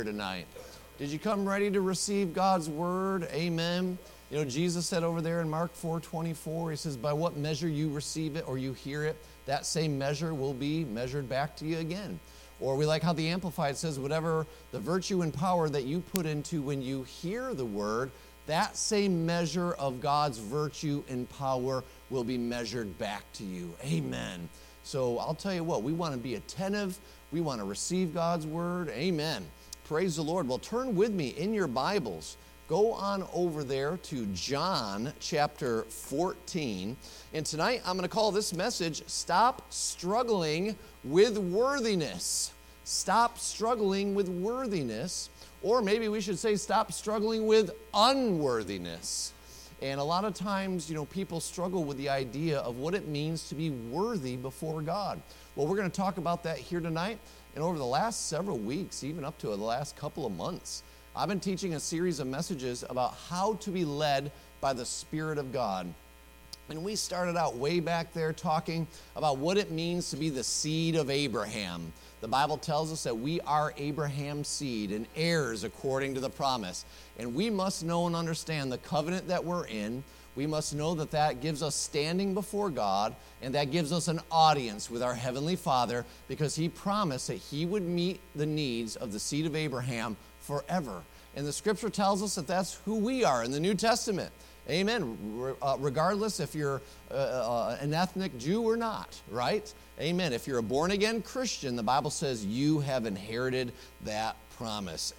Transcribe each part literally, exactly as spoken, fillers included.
tonight. Did you come ready to receive God's word? Amen. You know, Jesus said over there in Mark four twenty-four, he says, by what measure you receive it or you hear it, that same measure will be measured back to you again. Or we like how the Amplified says, whatever the virtue and power that you put into when you hear the word, that same measure of God's virtue and power will be measured back to you. Amen. So I'll tell you what, we want to be attentive. We want to receive God's word. Amen. Praise the Lord. Well, turn with me in your Bibles. Go on over there to John chapter fourteen. And tonight I'm going to call this message, Stop Struggling with Worthiness. Stop struggling with worthiness. Or maybe we should say, stop struggling with unworthiness. And a lot of times, you know, people struggle with the idea of what it means to be worthy before God. Well, we're going to talk about that here tonight. And over the last several weeks, even up to the last couple of months, I've been teaching a series of messages about how to be led by the Spirit of God. And we started out way back there talking about what it means to be the seed of Abraham. The Bible tells us that we are Abraham's seed and heirs according to the promise. And we must know and understand the covenant that we're in. We must know that that gives us standing before God, and that gives us an audience with our Heavenly Father, because He promised that He would meet the needs of the seed of Abraham forever. And the Scripture tells us that that's who we are in the New Testament. Amen. Uh, regardless if you're uh, uh, an ethnic Jew or not, right? Amen. If you're a born-again Christian, the Bible says you have inherited that promise.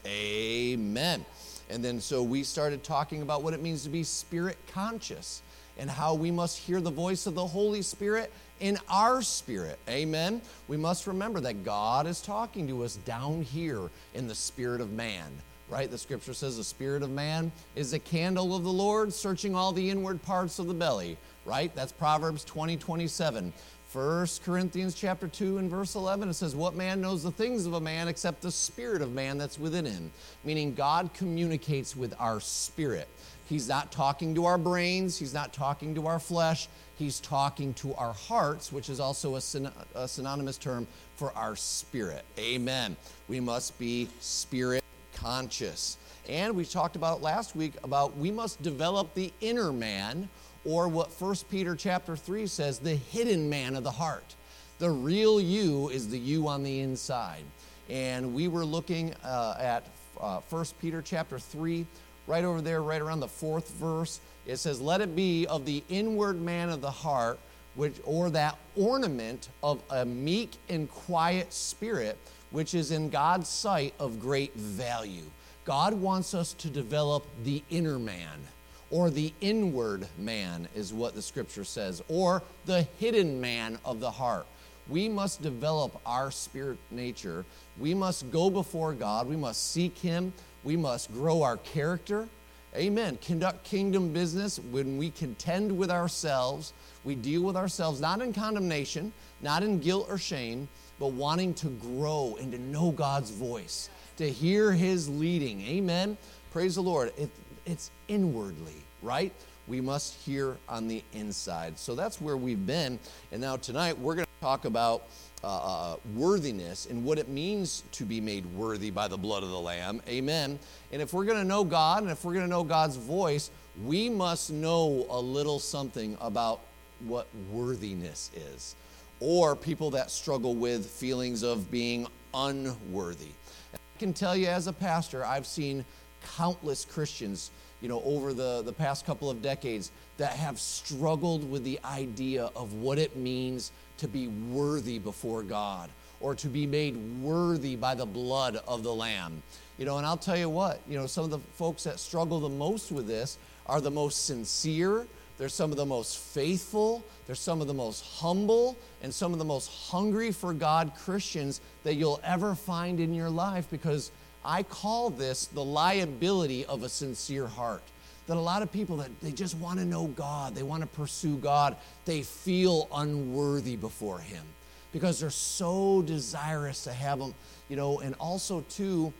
Amen. And then so we started talking about what it means to be spirit conscious and how we must hear the voice of the Holy Spirit in our spirit. Amen. We must remember that God is talking to us down here in the spirit of man. Right? The Scripture says the spirit of man is the candle of the Lord, searching all the inward parts of the belly. Right? That's Proverbs twenty twenty-seven. First Corinthians chapter two and verse eleven, it says, what man knows the things of a man except the spirit of man that's within him? Meaning God communicates with our spirit. He's not talking to our brains. He's not talking to our flesh. He's talking to our hearts, which is also a, syn- a synonymous term for our spirit. Amen. We must be spirit conscious. And we talked about last week about we must develop the inner man, or what First Peter chapter three says, the hidden man of the heart. The real you is the you on the inside. And we were looking uh, at uh, First Peter chapter three, right over there, right around the fourth verse. It says, let it be of the inward man of the heart, which, or that ornament of a meek and quiet spirit, which is in God's sight of great value. God wants us to develop the inner man, or the inward man is what the Scripture says, or the hidden man of the heart. We must develop our spirit nature. We must go before God. We must seek Him. We must grow our character. Amen. Conduct kingdom business when we contend with ourselves. We deal with ourselves not in condemnation, not in guilt or shame, but wanting to grow and to know God's voice, to hear His leading. Amen. Praise the Lord. It, it's inwardly, right? We must hear on the inside. So that's where we've been. And now tonight we're going to talk about uh, worthiness and what it means to be made worthy by the blood of the Lamb. Amen. And if we're going to know God and if we're going to know God's voice, we must know a little something about what worthiness is. Or people that struggle with feelings of being unworthy. And I can tell you as a pastor, I've seen countless Christians, you know, over the, the past couple of decades that have struggled with the idea of what it means to be worthy before God, or to be made worthy by the blood of the Lamb. You know, and I'll tell you what, you know, some of the folks that struggle the most with this are the most sincere. They're some of the most faithful, they're some of the most humble, and some of the most hungry for God Christians that you'll ever find in your life, because I call this the liability of a sincere heart. That a lot of people that they just want to know God, they want to pursue God, they feel unworthy before Him because they're so desirous to have Him, you know, and also too,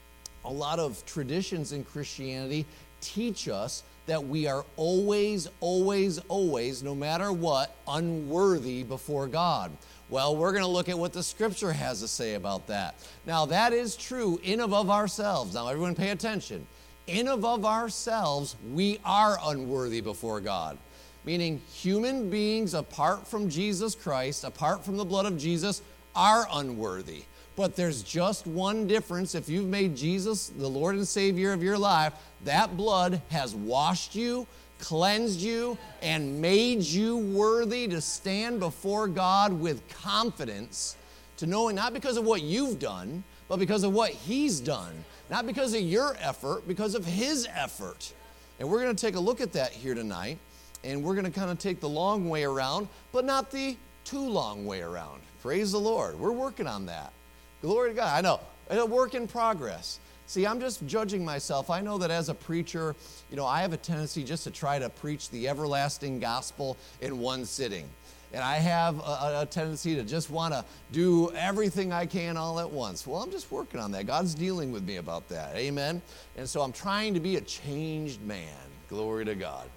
a lot of traditions in Christianity teach us that we are always, always, always, no matter what, unworthy before God. Well, we're going to look at what the Scripture has to say about that. Now, that is true in and of ourselves. Now, everyone pay attention. In and of ourselves, we are unworthy before God. Meaning, human beings apart from Jesus Christ, apart from the blood of Jesus, are unworthy. But there's just one difference. If you've made Jesus the Lord and Savior of your life, that blood has washed you, cleansed you, and made you worthy to stand before God with confidence, to knowing not because of what you've done, but because of what He's done. Not because of your effort, because of His effort. And we're going to take a look at that here tonight. And we're going to kind of take the long way around, but not the too long way around. Praise the Lord. We're working on that. Glory to God. I know. It's a work in progress. See, I'm just judging myself. I know that as a preacher, you know, I have a tendency just to try to preach the everlasting gospel in one sitting. And I have a, a tendency to just want to do everything I can all at once. Well, I'm just working on that. God's dealing with me about that. Amen. And so I'm trying to be a changed man. Glory to God.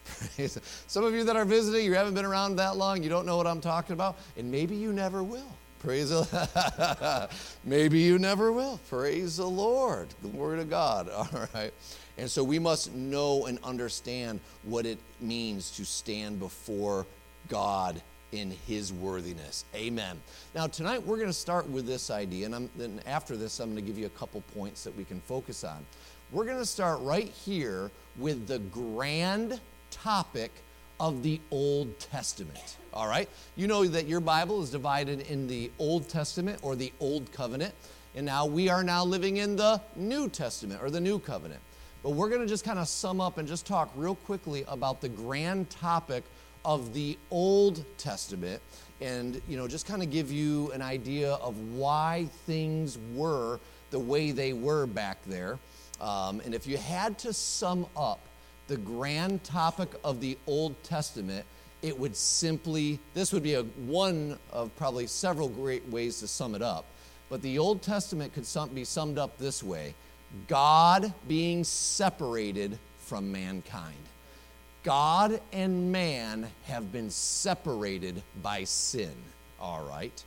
Some of you that are visiting, you haven't been around that long, you don't know what I'm talking about, and maybe you never will. Praise the Lord. Maybe you never will. Praise the Lord. Glory to God. All right. And so we must know and understand what it means to stand before God in His worthiness. Amen. Now, tonight we're going to start with this idea, and I'm, then after this, I'm going to give you a couple points that we can focus on. We're going to start right here with the grand topic of the Old Testament. All right? You know that your Bible is divided in the Old Testament or the Old Covenant, and now we are now living in the New Testament or the New Covenant. But we're going to just kind of sum up and just talk real quickly about the grand topic of the Old Testament and, you know, just kind of give you an idea of why things were the way they were back there. Um, and if you had to sum up the grand topic of the Old Testament, it would simply, this would be a one of probably several great ways to sum it up. But the Old Testament could sum, be summed up this way: God being separated from mankind. God and man have been separated by sin, all right?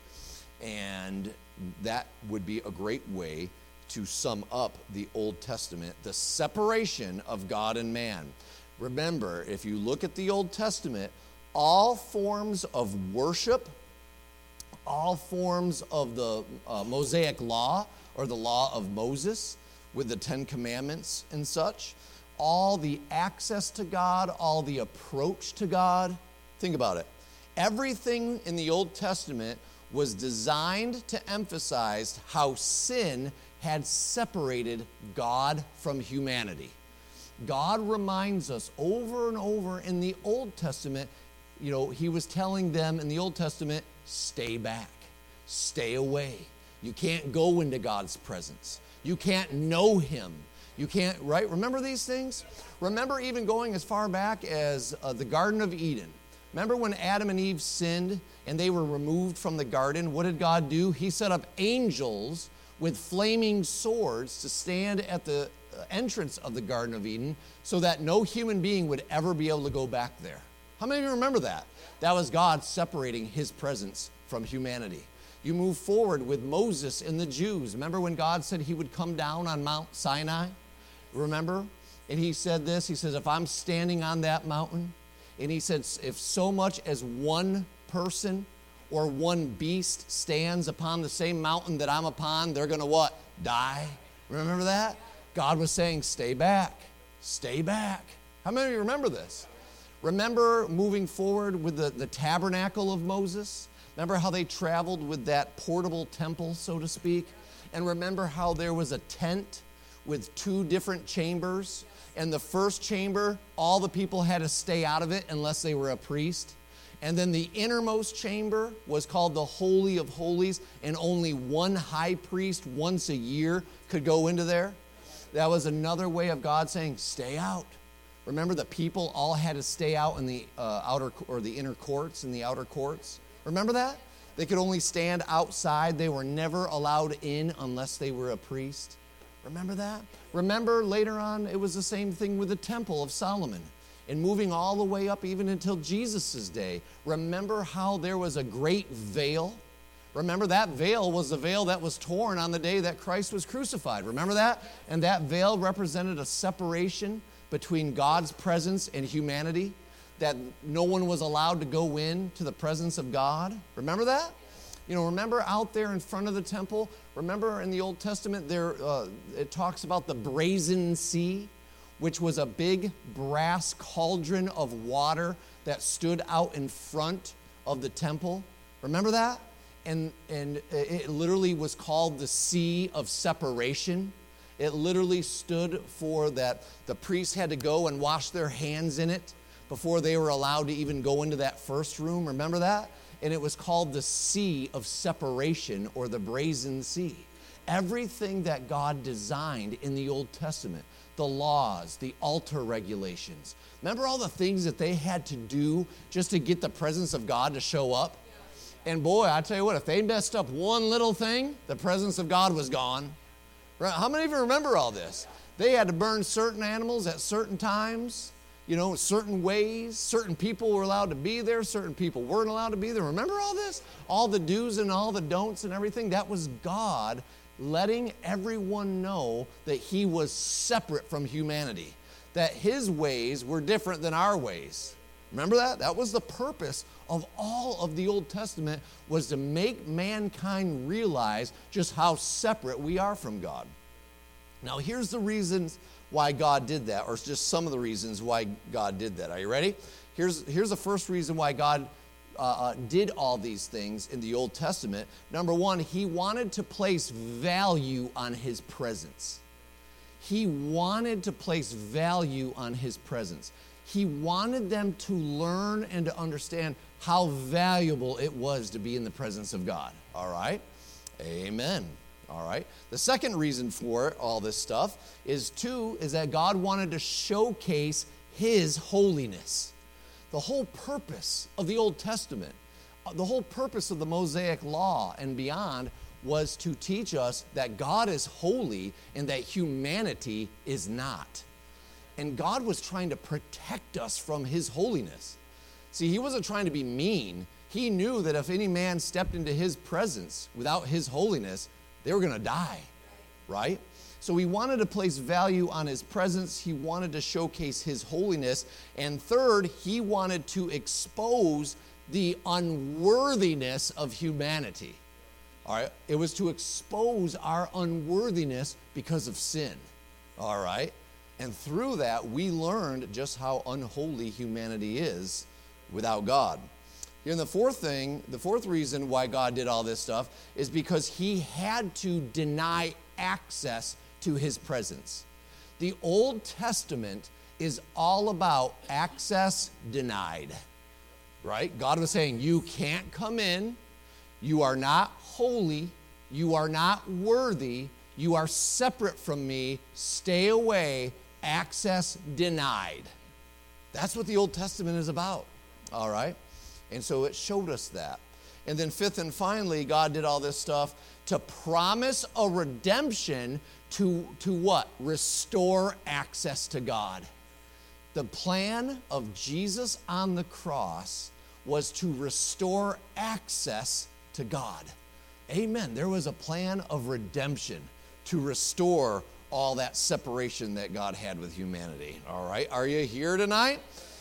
And that would be a great way to sum up the Old Testament, the separation of God and man. Remember, if you look at the Old Testament, all forms of worship, all forms of the uh, Mosaic law or the law of Moses with the Ten Commandments and such, all the access to God, all the approach to God, think about it. Everything in the Old Testament was designed to emphasize how sin had separated God from humanity. God reminds us over and over in the Old Testament, you know, He was telling them in the Old Testament, stay back, stay away. You can't go into God's presence. You can't know Him. You can't, right? Remember these things? Remember even going as far back as uh, the Garden of Eden. Remember when Adam and Eve sinned and they were removed from the garden? What did God do? He set up angels with flaming swords to stand at the entrance of the Garden of Eden so that no human being would ever be able to go back there. How many of you remember that? That was God separating His presence from humanity. You move forward with Moses and the Jews. Remember when God said He would come down on Mount Sinai? Remember? And He said this, He says, if I'm standing on that mountain, and He said, if so much as one person or one beast stands upon the same mountain that I'm upon, they're going to what? Die. Remember that? God was saying, stay back, stay back. How many of you remember this? Remember moving forward with the, the tabernacle of Moses? Remember how they traveled with that portable temple, so to speak? And remember how there was a tent with two different chambers? And the first chamber, all the people had to stay out of it unless they were a priest. And then the innermost chamber was called the Holy of Holies, and only one high priest once a year could go into there. That was another way of God saying, stay out. Remember, the people all had to stay out in the uh, outer or the inner courts, in the outer courts. Remember that? They could only stand outside. They were never allowed in unless they were a priest. Remember that? Remember later on, it was the same thing with the Temple of Solomon. and moving all the way up even until Jesus' day. Remember how there was a great veil? Remember that veil was the veil that was torn on the day that Christ was crucified. Remember that? And that veil represented a separation between God's presence and humanity, that no one was allowed to go in to the presence of God. Remember that? You know, remember out there in front of the temple? Remember in the Old Testament there uh, it talks about the brazen sea, which was a big brass cauldron of water that stood out in front of the temple. Remember that? And, and it literally was called the Sea of Separation. It literally stood for that the priests had to go and wash their hands in it before they were allowed to even go into that first room. Remember that? And it was called the Sea of Separation, or the Brazen Sea. Everything that God designed in the Old Testament, the laws, the altar regulations. Remember all the things that they had to do just to get the presence of God to show up? And boy, I tell you what, if they messed up one little thing, the presence of God was gone. Right? How many of you remember all this? They had to burn certain animals at certain times, you know, certain ways. Certain people were allowed to be there. Certain people weren't allowed to be there. Remember all this? All the do's and all the don'ts and everything? That was God letting everyone know that he was separate from humanity, that his ways were different than our ways. Remember that? That was the purpose of all of the Old Testament, was to make mankind realize just how separate we are from God. Now, here's the reasons why God did that, or just some of the reasons why God did that. Are you ready? Here's, here's the first reason why God uh, uh, did all these things in the Old Testament. Number one, he wanted to place value on his presence. He wanted to place value on his presence. He wanted them to learn and to understand how valuable it was to be in the presence of God. All right? Amen. All right? The second reason for all this stuff is, two, is that God wanted to showcase his holiness. The whole purpose of the Old Testament, the whole purpose of the Mosaic Law and beyond, was to teach us that God is holy and that humanity is not. And God was trying to protect us from his holiness. See, he wasn't trying to be mean. He knew that if any man stepped into his presence without his holiness, they were going to die, right? So he wanted to place value on his presence. He wanted to showcase his holiness. And third, he wanted to expose the unworthiness of humanity. All right? It was to expose our unworthiness because of sin. All right? And through that, we learned just how unholy humanity is without God. Here, and the fourth thing, the fourth reason why God did all this stuff is because he had to deny access to his presence. The Old Testament is all about access denied, right? God was saying, you can't come in, you are not holy, you are not worthy, you are separate from me, stay away, access denied. That's what the Old Testament is about, all right? And so it showed us that. And then fifth and finally, God did all this stuff to promise a redemption to, to what? Restore access to God. The plan of Jesus on the cross was to restore access to God. Amen. There was a plan of redemption to restore all that separation that God had with humanity. All right, are you here tonight?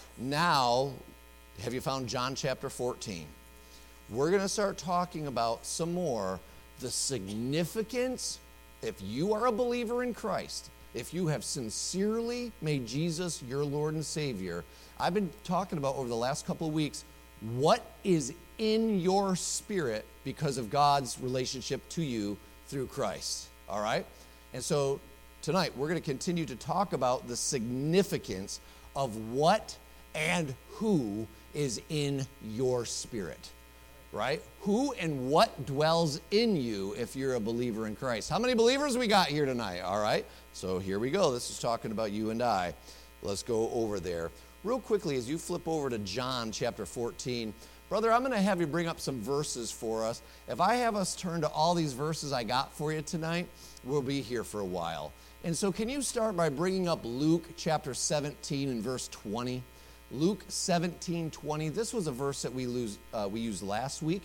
Now, have you found John chapter fourteen? We're going to start talking about some more the significance, if you are a believer in Christ, if you have sincerely made Jesus your Lord and Savior. I've been talking about over the last couple of weeks what is in your spirit because of God's relationship to you through Christ. All right? And so tonight we're going to continue to talk about the significance of what and who is in your spirit. Right? Who and what dwells in you if you're a believer in Christ. How many believers we got here tonight? All right? So here we go. This is talking about you and I. Let's go over there. Real quickly, as you flip over to John chapter fourteen, brother, I'm going to have you bring up some verses for us. If I have us turn to all these verses I got for you tonight, we'll be here for a while. And so can you start by bringing up Luke chapter seventeen and verse twenty? Luke seventeen twenty. This was a verse that we, lose, uh, we used last week.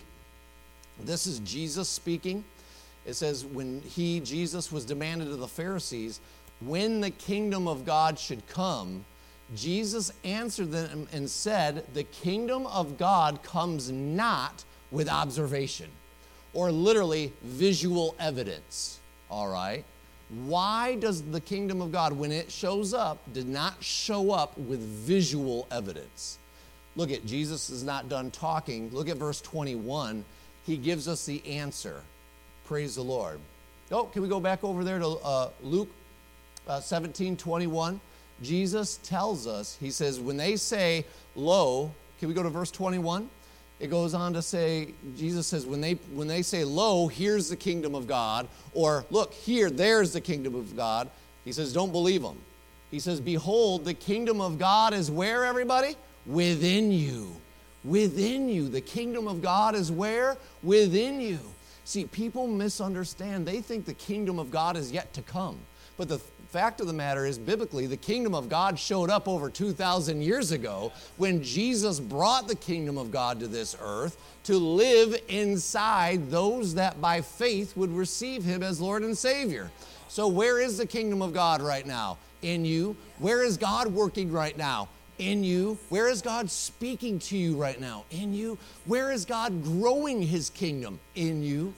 This is Jesus speaking. It says, when he, Jesus, was demanded of the Pharisees, when the kingdom of God should come, Jesus answered them and said, the kingdom of God comes not with observation, or literally visual evidence, all right? Why does the kingdom of God, when it shows up, did not show up with visual evidence? Look at, Jesus is not done talking. Look at verse twenty-one. He gives us the answer. Praise the Lord. Oh, can we go back over there to uh, Luke uh, seventeen twenty-one? Jesus tells us, he says, when they say, lo, can we go to verse twenty-one? It goes on to say, Jesus says, when they when they say, lo, here's the kingdom of God, or look, here, there's the kingdom of God, he says, don't believe them. He says, behold, the kingdom of God is where, everybody? Within you. Within you. The kingdom of God is where? Within you. See, people misunderstand. They think the kingdom of God is yet to come. But the fact of the matter is, biblically, the kingdom of God showed up over two thousand years ago when Jesus brought the kingdom of God to this earth to live inside those that by faith would receive him as Lord and Savior. So where is the kingdom of God right now? In you. Where is God working right now? In you. Where is God speaking to you right now? In you. Where is God growing his kingdom? In you.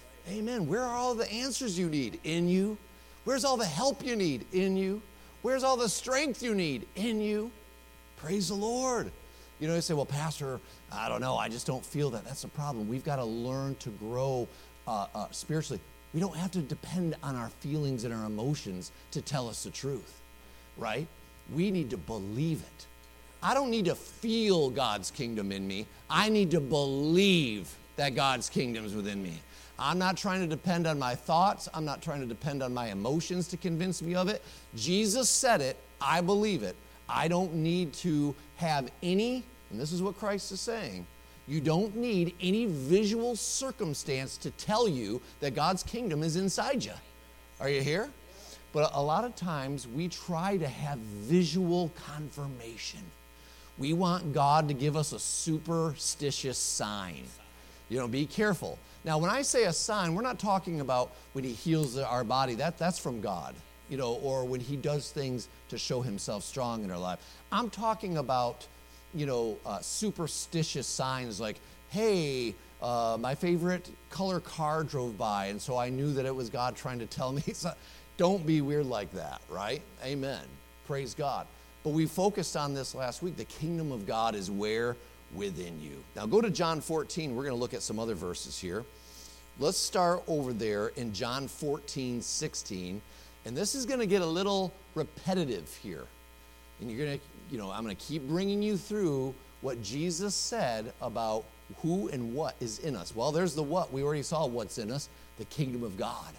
Amen. Where are all the answers you need? In you. Where's all the help you need? In you. Where's all the strength you need? In you. Praise the Lord. You know, you say, well, Pastor, I don't know. I just don't feel that. That's a problem. We've got to learn to grow uh, uh, spiritually. We don't have to depend on our feelings and our emotions to tell us the truth, right? We need to believe it. I don't need to feel God's kingdom in me. I need to believe that God's kingdom is within me. I'm not trying to depend on my thoughts. I'm not trying to depend on my emotions to convince me of it. Jesus said it. I believe it. I don't need to have any, and this is what Christ is saying, you don't need any visual circumstance to tell you that God's kingdom is inside you. Are you here? But a lot of times we try to have visual confirmation. We want God to give us a superstitious sign. You know, be careful. Now, when I say a sign, we're not talking about when he heals our body. That, that's from God, you know, or when he does things to show himself strong in our life. I'm talking about, you know, uh, superstitious signs like, hey, uh, my favorite color car drove by, and so I knew that it was God trying to tell me. So, don't be weird like that, right? Amen. Praise God. But we focused on this last week. The kingdom of God is where? Within you. Now go to John fourteen. We're going to look at some other verses here. Let's start over there in John fourteen, sixteen. And this is going to get a little repetitive here. And you're going to, you know, I'm going to keep bringing you through what Jesus said about who and what is in us. Well, there's the what. We already saw what's in us, the kingdom of God.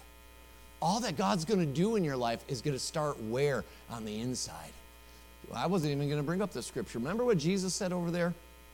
All that God's going to do in your life is going to start where? On the inside. I wasn't even going to bring up the scripture. Remember what Jesus said over there?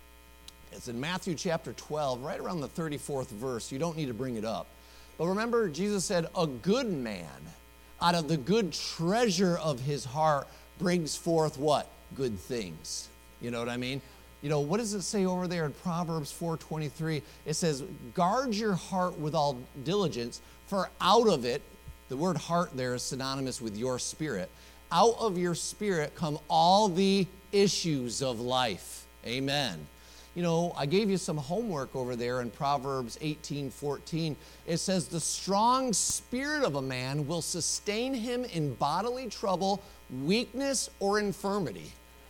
It's in Matthew chapter twelve, right around the thirty-fourth verse. You don't need to bring it up. But remember, Jesus said, a good man out of the good treasure of his heart brings forth what? Good things. You know what I mean? You know, what does it say over there in Proverbs four twenty-three? It says, guard your heart with all diligence, for out of it, the word heart there is synonymous with your spirit. Out of your spirit come all the issues of life. Amen. You know, I gave you some homework over there in Proverbs eighteen fourteen. It says, the strong spirit of a man will sustain him in bodily trouble, weakness, or infirmity.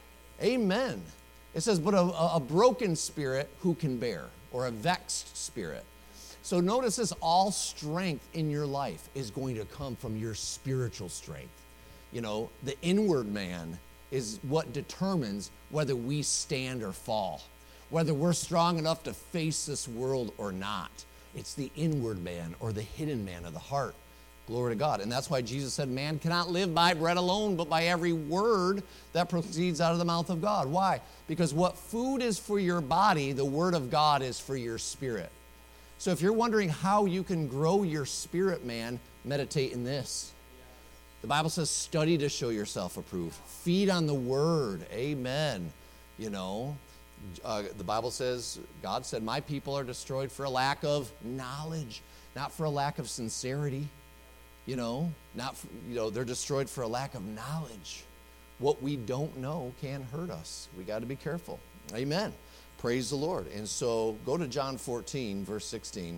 Amen. It says, but a, a broken spirit who can bear, or a vexed spirit. So notice this, all strength in your life is going to come from your spiritual strength. You know, the inward man is what determines whether we stand or fall, whether we're strong enough to face this world or not. It's the inward man or the hidden man of the heart. Glory to God. And that's why Jesus said, man cannot live by bread alone, but by every word that proceeds out of the mouth of God. Why? Because what food is for your body, the word of God is for your spirit. So if you're wondering how you can grow your spirit, man, meditate in this. The Bible says, study to show yourself approved. Feed on the word. Amen. You know, uh, the Bible says, God said, my people are destroyed for a lack of knowledge, not for a lack of sincerity. You know, not for, you know, they're destroyed for a lack of knowledge. What we don't know can hurt us. We got to be careful. Amen. Praise the Lord. And so go to John fourteen, verse sixteen.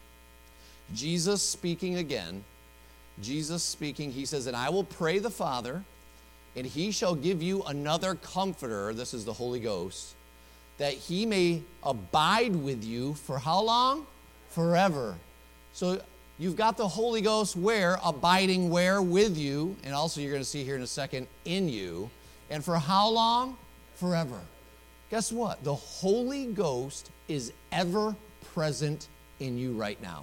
Jesus speaking again. Jesus speaking, he says, and I will pray the Father, and he shall give you another comforter, this is the Holy Ghost, that he may abide with you for how long? Forever. So you've got the Holy Ghost where? Abiding where? With you. And also you're going to see here in a second, in you. And for how long? Forever. Guess what? The Holy Ghost is ever present in you right now.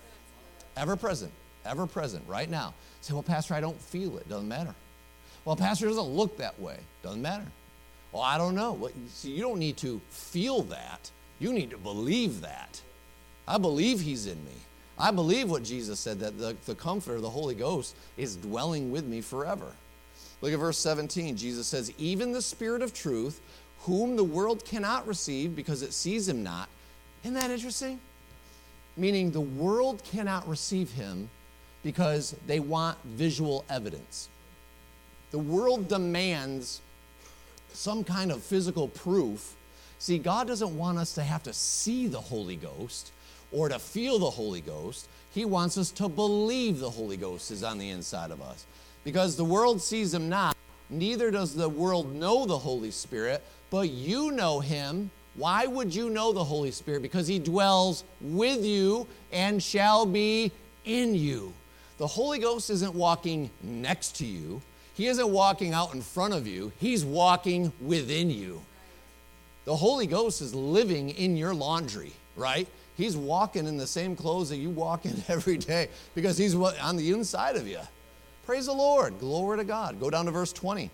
Ever present. Ever present right now. Say, well, Pastor, I don't feel it. Doesn't matter. Well, Pastor, it doesn't look that way. Doesn't matter. Well, I don't know. Well, see, you don't need to feel that. You need to believe that. I believe he's in me. I believe what Jesus said, that the, the Comforter, the Holy Ghost, is dwelling with me forever. Look at verse seventeen. Jesus says, even the Spirit of truth, whom the world cannot receive because it sees him not. Isn't that interesting? Meaning the world cannot receive him because they want visual evidence. The world demands some kind of physical proof. See, God doesn't want us to have to see the Holy Ghost or to feel the Holy Ghost. He wants us to believe the Holy Ghost is on the inside of us. Because the world sees him not, neither does the world know the Holy Spirit, but you know him. Why would you know the Holy Spirit? Because he dwells with you and shall be in you. The Holy Ghost isn't walking next to you. He isn't walking out in front of you. He's walking within you. The Holy Ghost is living in your laundry, right? He's walking in the same clothes that you walk in every day because he's on the inside of you. Praise the Lord. Glory to God. Go down to verse twenty.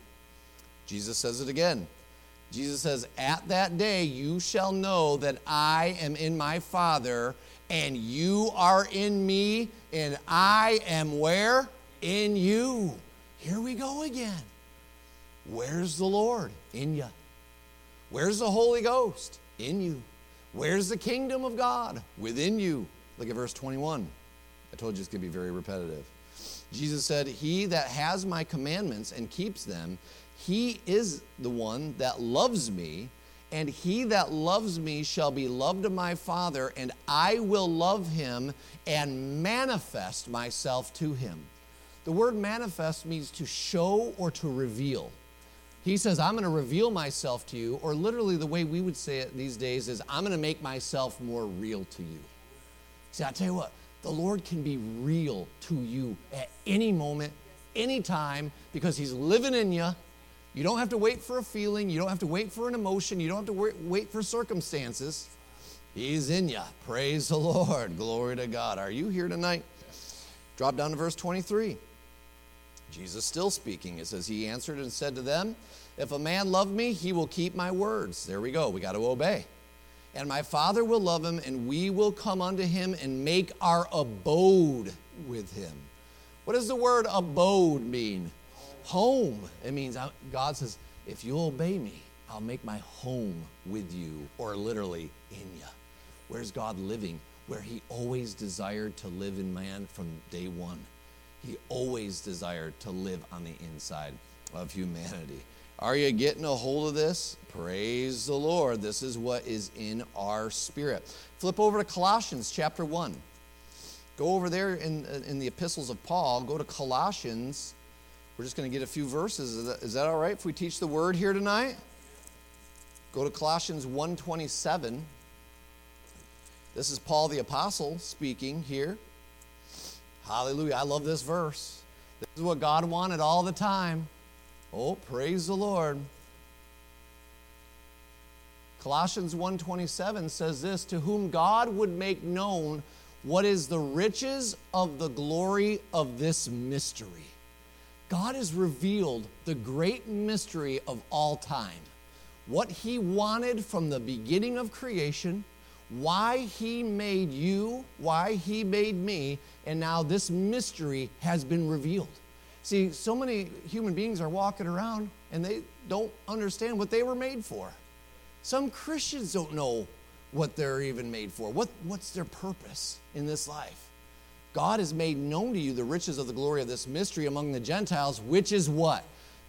Jesus says it again. Jesus says, at that day you shall know that I am in my Father, and you are in me, and I am where? In you. Here we go again. Where's the Lord? In you. Where's the Holy Ghost? In you. Where's the kingdom of God? Within you. Look at verse twenty-one. I told you it's going to be very repetitive. Jesus said, he that has my commandments and keeps them, he is the one that loves me, and he that loves me shall be loved of my Father, and I will love him and manifest myself to him. The word manifest means to show or to reveal. He says, I'm going to reveal myself to you, or literally the way we would say it these days is, I'm going to make myself more real to you. See, I tell you what, the Lord can be real to you at any moment, any time, because he's living in you. You don't have to wait for a feeling. You don't have to wait for an emotion. You don't have to wait, wait for circumstances. He's in you. Praise the Lord. Glory to God. Are you here tonight? Drop down to verse twenty-three. Jesus still speaking. It says, he answered and said to them, if a man love me, he will keep my words. There we go. We got to obey. And my Father will love him, and we will come unto him and make our abode with him. What does the word abode mean? Home. It means God says, if you obey me, I'll make my home with you, or literally in you. Where's God living? Where he always desired to live in man from day one. He always desired to live on the inside of humanity. Are you getting a hold of this? Praise the Lord. This is what is in our spirit. Flip over to Colossians chapter one. Go over there in, in the epistles of Paul. Go to Colossians. We're just going to get a few verses. Is that, is that all right if we teach the word here tonight? Go to Colossians one twenty-seven. This is Paul the Apostle speaking here. Hallelujah. I love this verse. This is what God wanted all the time. Oh, praise the Lord. Colossians one twenty-seven says this, to whom God would make known what is the riches of the glory of this mystery. God has revealed the great mystery of all time. What he wanted from the beginning of creation, why he made you, why he made me, and now this mystery has been revealed. See, so many human beings are walking around and they don't understand what they were made for. Some Christians don't know what they're even made for. What, what's their purpose in this life? God has made known to you the riches of the glory of this mystery among the Gentiles, which is what?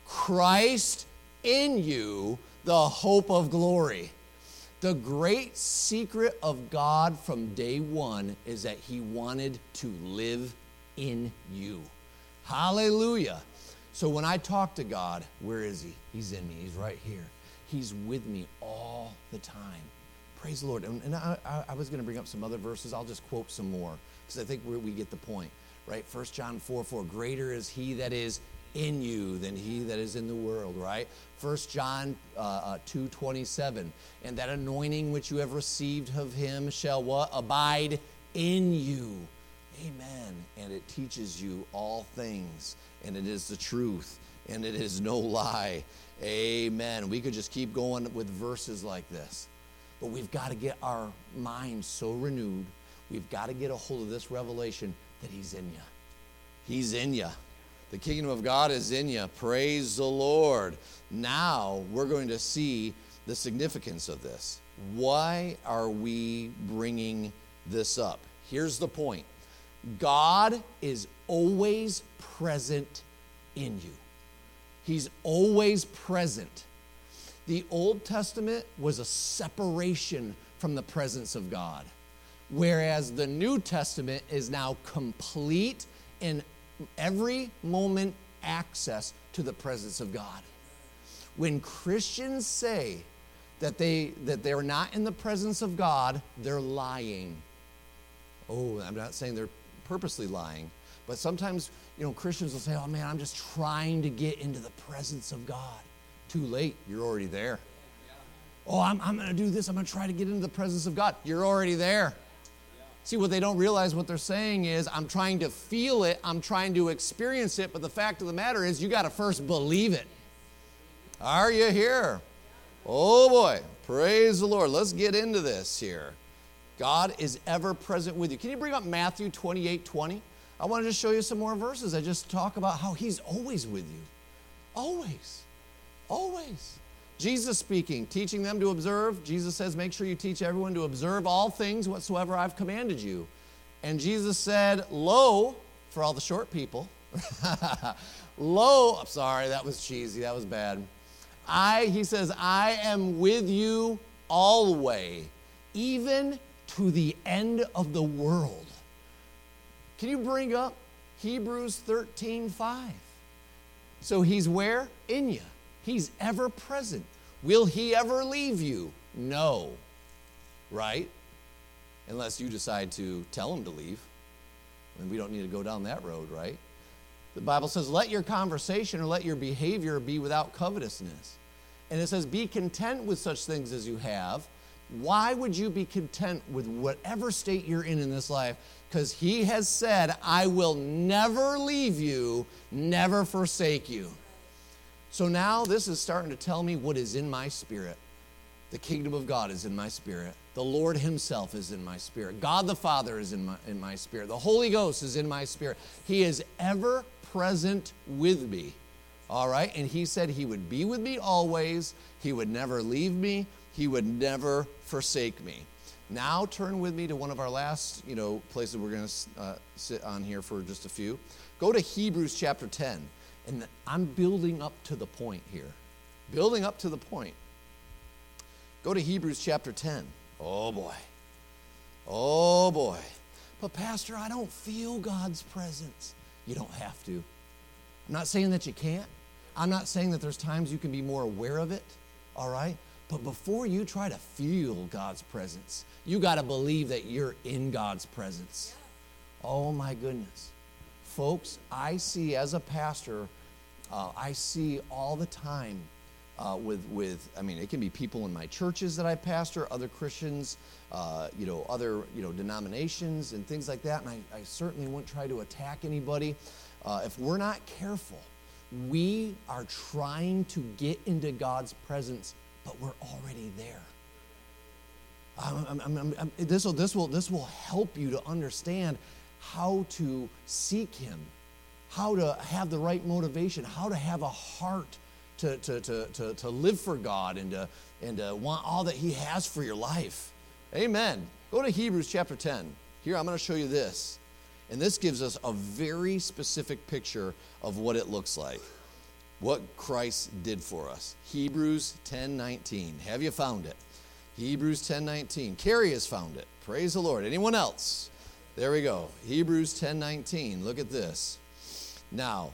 Christ in you, the hope of glory. The great secret of God from day one is that he wanted to live in you. Hallelujah. So when I talk to God, where is he? He's in me. He's right here. He's with me all the time. Praise the Lord. And, and I, I was going to bring up some other verses. I'll just quote some more because I think we we get the point, right? First John four four, greater is he that is in you than he that is in the world, right? First John uh, uh, two twenty-seven, and that anointing which you have received of him shall what? Abide in you. Amen. And it teaches you all things, and it is the truth, and it is no lie. Amen. We could just keep going with verses like this, but we've got to get our minds so renewed. We've got to get a hold of this revelation that he's in you. He's in you. The kingdom of God is in you. Praise the Lord. Now we're going to see the significance of this. Why are we bringing this up? Here's the point. God is always present in you. He's always present. The Old Testament was a separation from the presence of God, whereas the New Testament is now complete in every moment access to the presence of God. When Christians say that they that they're not in the presence of God, they're lying. Oh, I'm not saying they're purposely lying, but sometimes, you know, Christians will say, oh man, I'm just trying to get into the presence of God. Too late, you're already there. Oh, I'm, I'm going to do this, I'm going to try to get into the presence of God. You're already there. See, what they don't realize, what they're saying is, I'm trying to feel it, I'm trying to experience it, but the fact of the matter is, you got to first believe it. Are you here? Oh boy, praise the Lord. Let's get into this here. God is ever present with you. Can you bring up Matthew twenty-eight twenty? I want to just show you some more verses. I just talk about how he's always with you. Always. Always. Jesus speaking, teaching them to observe. Jesus says, make sure you teach everyone to observe all things whatsoever I've commanded you. And Jesus said, lo, for all the short people, lo, I'm sorry, that was cheesy, that was bad. I, he says, I am with you always, even to the end of the world. Can you bring up Hebrews thirteen five? So he's where? In you. He's ever present. Will he ever leave you? No. Right? Unless you decide to tell him to leave. And we don't need to go down that road, right? The Bible says, let your conversation or let your behavior be without covetousness. And it says, be content with such things as you have. Why would you be content with whatever state you're in in this life? Because he has said, I will never leave you, never forsake you. So now this is starting to tell me what is in my spirit. The kingdom of God is in my spirit. The Lord himself is in my spirit. God the Father is in my, in my spirit. The Holy Ghost is in my spirit. He is ever present with me. All right? And he said he would be with me always. He would never leave me. He would never forsake me. Now turn with me to one of our last, you know, places we're going to uh, sit on here for just a few. Go to Hebrews chapter ten. And I'm building up to the point here. Building up to the point. Go to Hebrews chapter ten. Oh boy. Oh boy. But Pastor, I don't feel God's presence. You don't have to. I'm not saying that you can't. I'm not saying that there's times you can be more aware of it. All right? But before you try to feel God's presence, you got to believe that you're in God's presence. Oh my goodness. Folks, I see as a pastor, uh, I see all the time uh, with, with, I mean, it can be people in my churches that I pastor, other Christians, uh, you know, other, you know, denominations and things like that. And I, I certainly wouldn't try to attack anybody. Uh, if we're not careful, we are trying to get into God's presence, but we're already there. I'm, I'm, I'm, I'm, this will, this will, this will help you to understand how to seek him how to have the right motivation, how to have a heart to, to, to, to, to live for God and to, and to want all that he has for your life. Amen. Go to Hebrews chapter ten. Here, I'm going to show you this. And this gives us a very specific picture of what it looks like, what Christ did for us. Hebrews ten nineteen. Have you found it? Hebrews ten nineteen. Carrie has found it. Praise the Lord. Anyone else? There we go. Hebrews ten nineteen. Look at this. Now,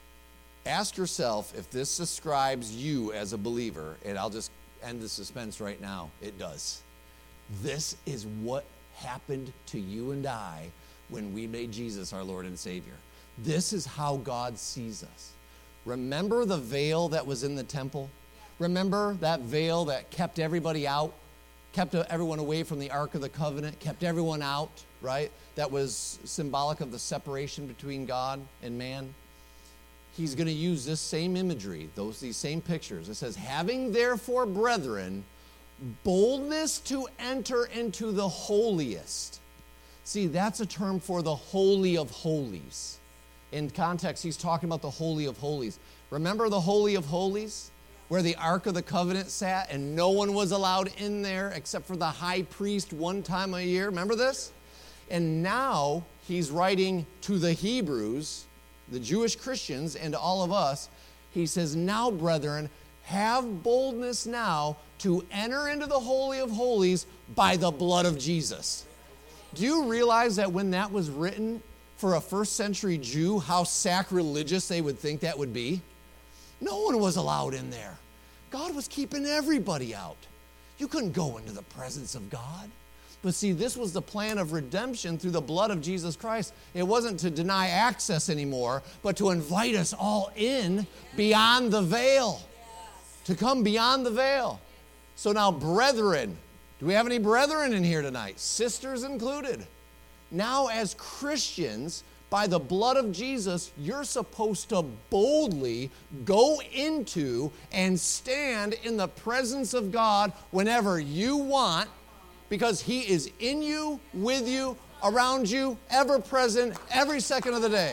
ask yourself if this describes you as a believer, and I'll just end the suspense right now. It does. This is what happened to you and I when we made Jesus our Lord and Savior. This is how God sees us. Remember the veil that was in the temple? Remember that veil that kept everybody out, kept everyone away from the Ark of the Covenant, kept everyone out, right? That was symbolic of the separation between God and man. He's going to use this same imagery, those these same pictures. It says, having therefore, brethren, boldness to enter into the holiest. See, that's a term for the Holy of Holies. In context, he's talking about the Holy of Holies. Remember the Holy of Holies, where the Ark of the Covenant sat and no one was allowed in there except for the high priest one time a year? Remember this? And now he's writing to the Hebrews, the Jewish Christians, and to all of us. He says, now, brethren, have boldness now to enter into the Holy of Holies by the blood of Jesus. Do you realize that when that was written for a first century Jew, how sacrilegious they would think that would be? No one was allowed in there. God was keeping everybody out. You couldn't go into the presence of God. But see, this was the plan of redemption through the blood of Jesus Christ. It wasn't to deny access anymore, but to invite us all in beyond the veil. To come beyond the veil. So now, brethren, do we have any brethren in here tonight? Sisters included. Now, as Christians, by the blood of Jesus, you're supposed to boldly go into and stand in the presence of God whenever you want, because he is in you, with you, around you, ever present, every second of the day.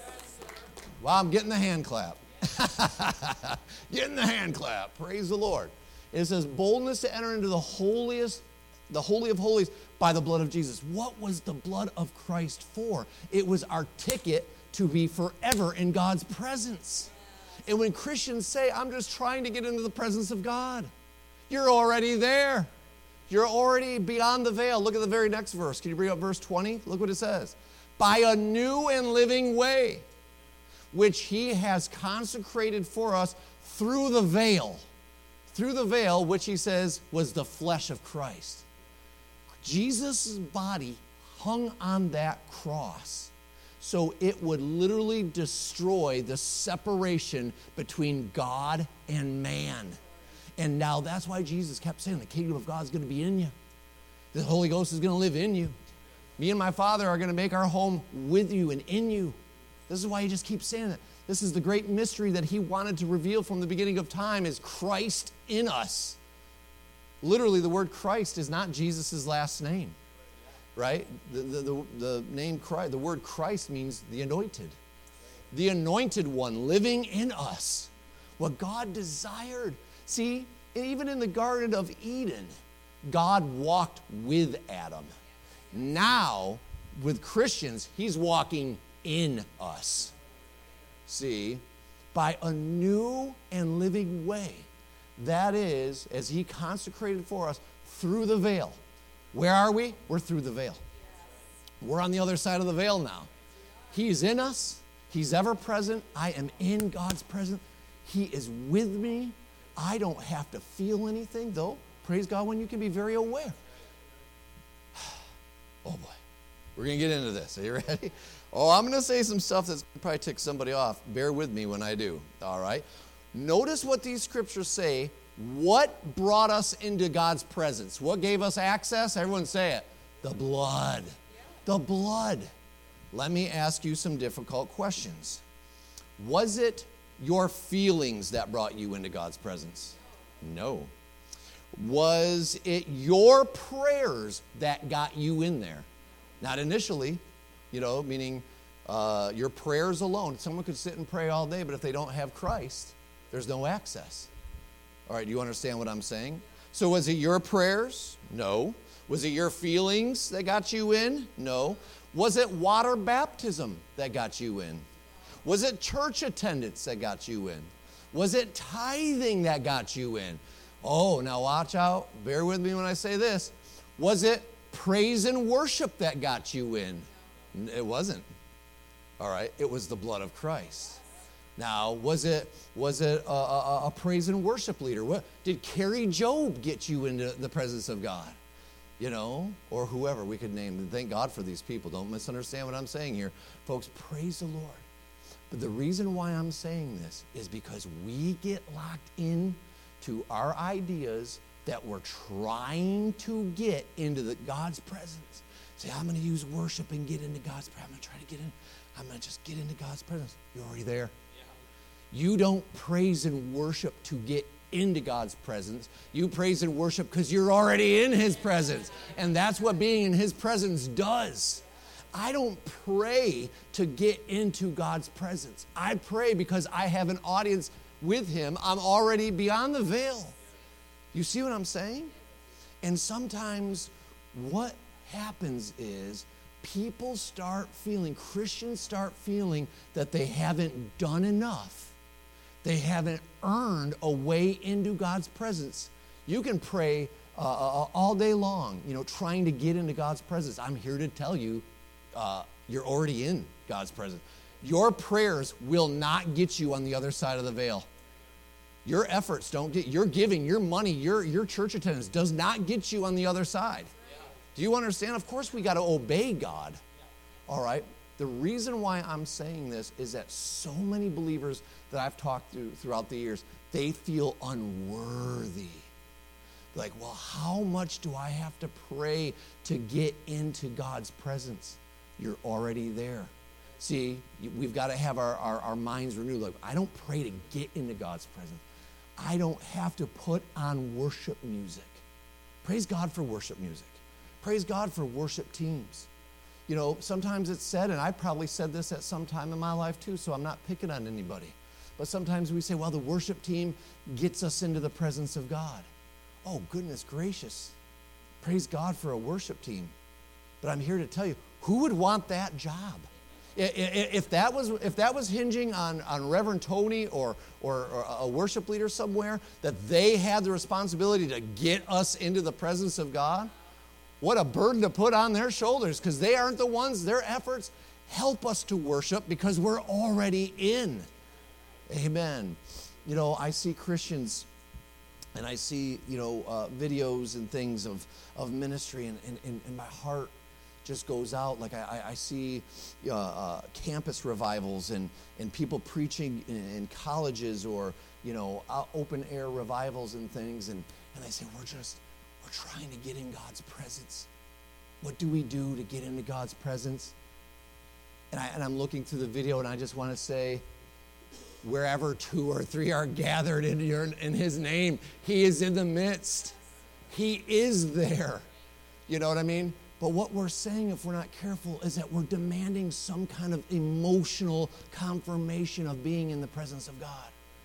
Wow, I'm getting the hand clap. Getting the hand clap. Praise the Lord. It says boldness to enter into the holiest, the Holy of Holies by the blood of Jesus. What was the blood of Christ for? It was our ticket to be forever in God's presence. And when Christians say, I'm just trying to get into the presence of God, you're already there. You're already beyond the veil. Look at the very next verse. Can you bring up verse twenty? Look what it says. By a new and living way, which he has consecrated for us through the veil. Through the veil, which he says was the flesh of Christ. Jesus' body hung on that cross so it would literally destroy the separation between God and man. And now that's why Jesus kept saying the kingdom of God is going to be in you. The Holy Ghost is going to live in you. Me and my Father are going to make our home with you and in you. This is why he just keeps saying it. This is the great mystery that he wanted to reveal from the beginning of time, is Christ in us. Literally, the word Christ is not Jesus' last name, right? The, the, the, the name Christ, the word Christ means the anointed. The anointed one living in us. What God desired. See, even in the Garden of Eden, God walked with Adam. Now, with Christians, he's walking in us. See, by a new and living way. That is, as he consecrated for us through the veil. Where are we? We're through the veil. We're on the other side of the veil now. He's in us. He's ever present. I am in God's presence. He is with me. I don't have to feel anything, though. Praise God when you can be very aware. Oh, boy. We're going to get into this. Are you ready? Oh, I'm going to say some stuff that's probably tick somebody off. Bear with me when I do. All right? Notice what these scriptures say. What brought us into God's presence? What gave us access? Everyone say it. The blood. The blood. Let me ask you some difficult questions. Was it your feelings that brought you into God's presence? No. Was it your prayers that got you in there? Not initially, you know, meaning Uh, your prayers alone. Someone could sit and pray all day, but if they don't have Christ, there's no access. All right, do you understand what I'm saying? So was it your prayers? No. Was it your feelings that got you in? No. Was it water baptism that got you in? Was it church attendance that got you in? Was it tithing that got you in? Oh, now watch out. Bear with me when I say this. Was it praise and worship that got you in? It wasn't. All right, it was the blood of Christ. Now, was it was it a, a, a praise and worship leader? What did Carrie Job get you into the presence of God? You know, or whoever we could name. And thank God for these people. Don't misunderstand what I'm saying here. Folks, praise the Lord. But the reason why I'm saying this is because we get locked in to our ideas that we're trying to get into the God's presence. Say, I'm going to use worship and get into God's presence. I'm going to try to get in. I'm going to just get into God's presence. You're already there. Yeah. You don't praise and worship to get into God's presence. You praise and worship because you're already in His presence. And that's what being in His presence does. I don't pray to get into God's presence. I pray because I have an audience with Him. I'm already beyond the veil. You see what I'm saying? And sometimes what happens is people start feeling, Christians start feeling that they haven't done enough. They haven't earned a way into God's presence. You can pray uh, uh, all day long, you know, trying to get into God's presence. I'm here to tell you, uh, you're already in God's presence. Your prayers will not get you on the other side of the veil. Your efforts don't get, your giving, your money, your, your church attendance does not get you on the other side. Do you understand? Of course we got to obey God. All right? The reason why I'm saying this is that so many believers that I've talked to throughout the years, they feel unworthy. Like, well, how much do I have to pray to get into God's presence? You're already there. See, we've got to have our, our, our minds renewed. Like, I don't pray to get into God's presence. I don't have to put on worship music. Praise God for worship music. Praise God for worship teams. You know, sometimes it's said, and I probably said this at some time in my life too, so I'm not picking on anybody. But sometimes we say, well, the worship team gets us into the presence of God. Oh, goodness gracious. Praise God for a worship team. But I'm here to tell you, who would want that job? If that was if that was hinging on, on Reverend Tony or, or, or a worship leader somewhere, that they had the responsibility to get us into the presence of God, what a burden to put on their shoulders, because they aren't the ones, their efforts help us to worship because we're already in. Amen. You know, I see Christians and I see, you know, uh, videos and things of, of ministry, and, and, and my heart just goes out. Like I, I see uh, uh, campus revivals and, and people preaching in, in colleges, or, you know, uh, open air revivals and things. And, and I say, we're just, we're trying to get in God's presence. What do we do to get into God's presence? And, I, and I'm looking through the video, and I just want to say, wherever two or three are gathered in, your, in His name, He is in the midst. He is there. You know what I mean? But what we're saying, if we're not careful, is that we're demanding some kind of emotional confirmation of being in the presence of God.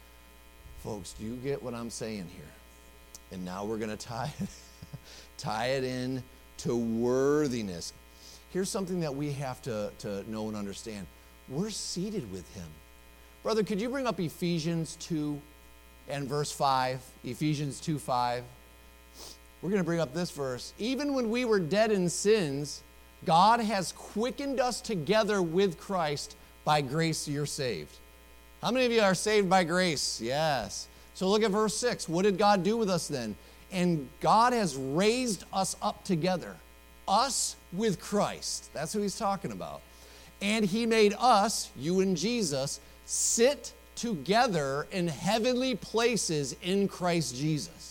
Folks, do you get what I'm saying here? And now we're going to tie it, tie it in to worthiness. Here's something that we have to, to know and understand. We're seated with Him. Brother, could you bring up Ephesians two and verse five? Ephesians two five. We're going to bring up this verse. Even when we were dead in sins, God has quickened us together with Christ. By grace you're saved. How many of you are saved by grace? Yes. So look at verse six. What did God do with us then? And God has raised us up together. Us with Christ. That's who He's talking about. And He made us, you and Jesus, sit together in heavenly places in Christ Jesus.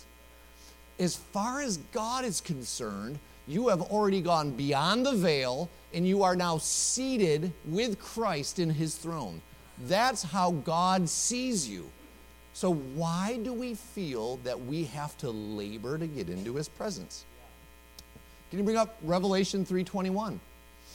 As far as God is concerned, you have already gone beyond the veil, and you are now seated with Christ in His throne. That's how God sees you. So why do we feel that we have to labor to get into His presence? Can you bring up Revelation three twenty-one?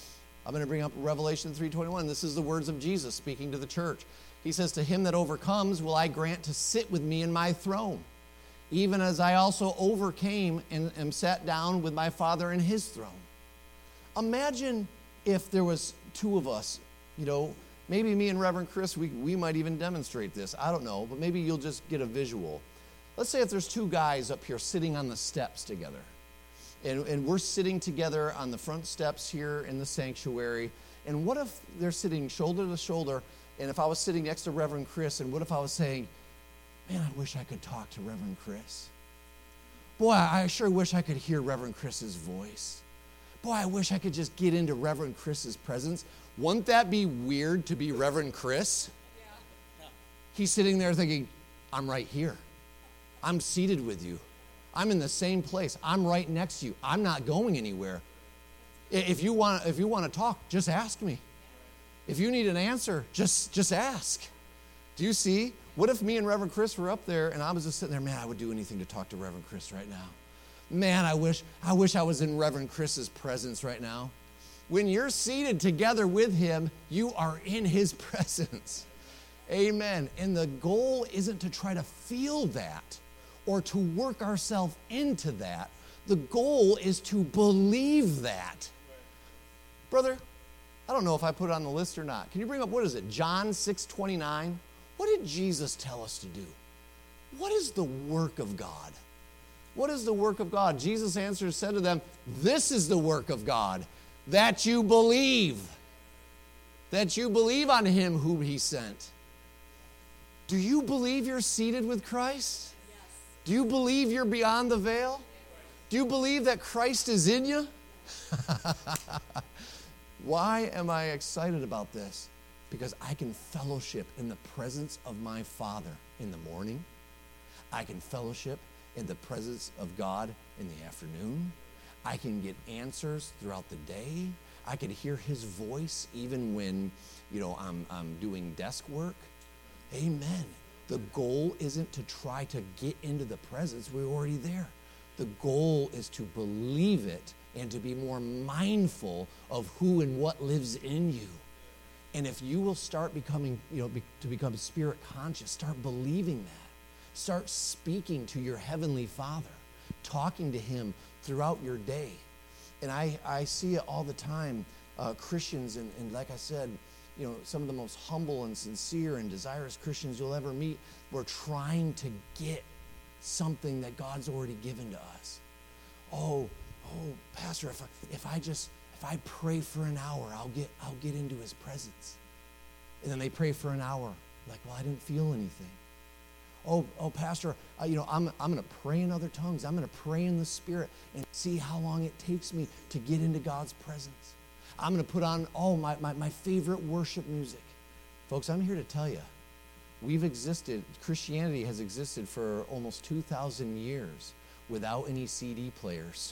I'm going to bring up Revelation three twenty-one. This is the words of Jesus speaking to the church. He says, to him that overcomes will I grant to sit with me in my throne, even as I also overcame and am sat down with my Father in his throne. Imagine if there was two of us, you know, maybe me and Reverend Chris, we, we might even demonstrate this. I don't know, but maybe you'll just get a visual. Let's say if there's two guys up here sitting on the steps together, and, and we're sitting together on the front steps here in the sanctuary, and what if they're sitting shoulder to shoulder, and if I was sitting next to Reverend Chris, and what if I was saying, man, I wish I could talk to Reverend Chris. Boy, I sure wish I could hear Reverend Chris's voice. Boy, I wish I could just get into Reverend Chris's presence. Wouldn't that be weird to be Reverend Chris? Yeah. He's sitting there thinking, I'm right here. I'm seated with you. I'm in the same place. I'm right next to you. I'm not going anywhere. If you want, if you want to talk, just ask me. If you need an answer, just, just ask. Do you see? What if me and Reverend Chris were up there and I was just sitting there, man, I would do anything to talk to Reverend Chris right now. Man, I wish, I wish I was in Reverend Chris's presence right now. When you're seated together with him, you are in his presence. Amen. And the goal isn't to try to feel that or to work ourselves into that. The goal is to believe that. Brother, I don't know if I put it on the list or not. Can you bring up, what is it, John six twenty-nine? What did Jesus tell us to do? What is the work of God? What is the work of God? Jesus answered, said to them, this is the work of God, that you believe, that you believe on him whom he sent. Do you believe you're seated with Christ? Yes. Do you believe you're beyond the veil? Do you believe that Christ is in you? Why am I excited about this? Because I can fellowship in the presence of my Father in the morning. I can fellowship in the presence of God in the afternoon. I can get answers throughout the day. I can hear his voice even when, you know, I'm, I'm doing desk work. Amen. The goal isn't to try to get into the presence. We're already there. The goal is to believe it and to be more mindful of who and what lives in you. And if you will start becoming, you know, be, to become spirit conscious, start believing that. Start speaking to your heavenly Father, talking to him throughout your day. And I, I see it all the time, uh, Christians, and, and like I said, you know, some of the most humble and sincere and desirous Christians you'll ever meet, we're trying to get something that God's already given to us. Oh, oh, Pastor, if I, if I just, if I pray for an hour, I'll get, I'll get into his presence. And then they pray for an hour, like, well, I didn't feel anything. Oh, oh, Pastor, uh, you know, I'm, I'm going to pray in other tongues. I'm going to pray in the Spirit and see how long it takes me to get into God's presence. I'm going to put on, oh, my, my, my favorite worship music. Folks, I'm here to tell you, we've existed, Christianity has existed for almost two thousand years without any C D players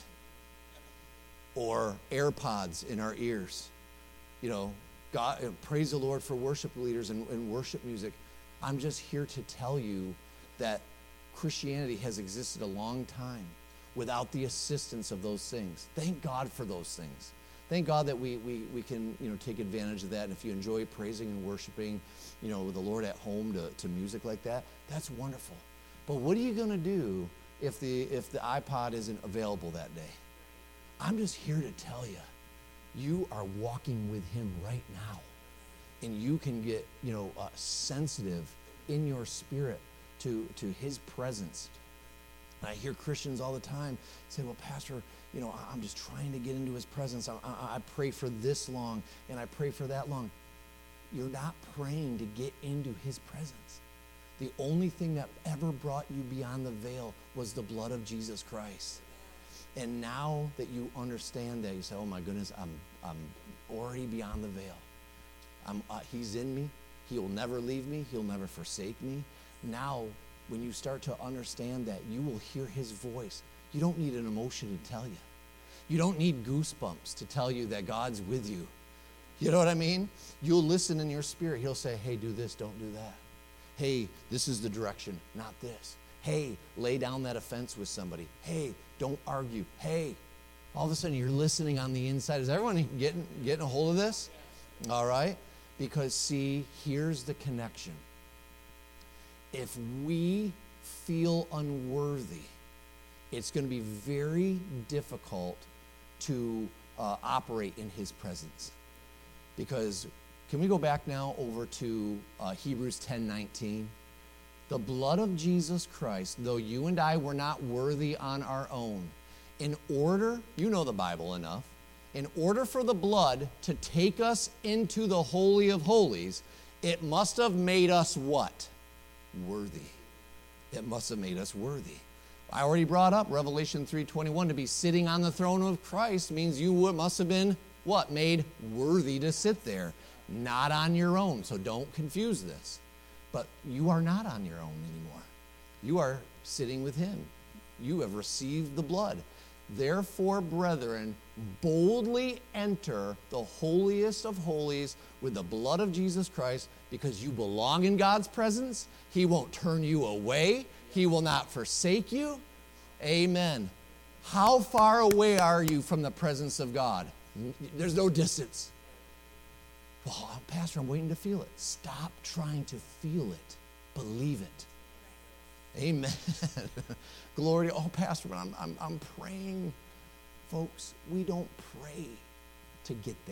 or AirPods in our ears. You know, God, praise the Lord for worship leaders and, and worship music. I'm just here to tell you that Christianity has existed a long time without the assistance of those things. Thank God for those things. Thank God that we, we, we can, you know, take advantage of that. And if you enjoy praising and worshiping, you know, the Lord at home to, to music like that, that's wonderful. But what are you going to do if the, if the iPod isn't available that day? I'm just here to tell you, you are walking with him right now. And you can get, you know, uh, sensitive in your spirit to, to his presence. And I hear Christians all the time say, well, Pastor, you know, I'm just trying to get into his presence. I, I, I pray for this long, and I pray for that long. You're not praying to get into his presence. The only thing that ever brought you beyond the veil was the blood of Jesus Christ. And now that you understand that, you say, oh my goodness, I'm, I'm already beyond the veil. I'm, uh, he's in me. He'll never leave me. He'll never forsake me. Now, when you start to understand that, you will hear his voice. You don't need an emotion to tell you. You don't need goosebumps to tell you that God's with you. You know what I mean? You'll listen in your spirit. He'll say, hey, do this, don't do that. Hey, this is the direction, not this. Hey, lay down that offense with somebody. Hey, don't argue. Hey, all of a sudden you're listening on the inside. Is everyone getting, getting a hold of this? All right? Because see, here's the connection. If we feel unworthy, it's going to be very difficult to uh, operate in his presence. Because, can we go back now over to uh, Hebrews ten nineteen? The blood of Jesus Christ, though you and I were not worthy on our own, in order, you know the Bible enough, in order for the blood to take us into the Holy of Holies, it must have made us what? Worthy. It must have made us worthy. I already brought up Revelation three twenty-one. To be sitting on the throne of Christ means you must have been, what? Made worthy to sit there. Not on your own, so don't confuse this. But you are not on your own anymore. You are sitting with him. You have received the blood. Therefore, brethren, boldly enter the holiest of holies with the blood of Jesus Christ, because you belong in God's presence. He won't turn you away. He will not forsake you. Amen. How far away are you from the presence of God? There's no distance. Well, Pastor, I'm waiting to feel it. Stop trying to feel it. Believe it. Amen. Glory. Oh, Pastor, but I'm, I'm, I'm praying. Folks, we don't pray to get there.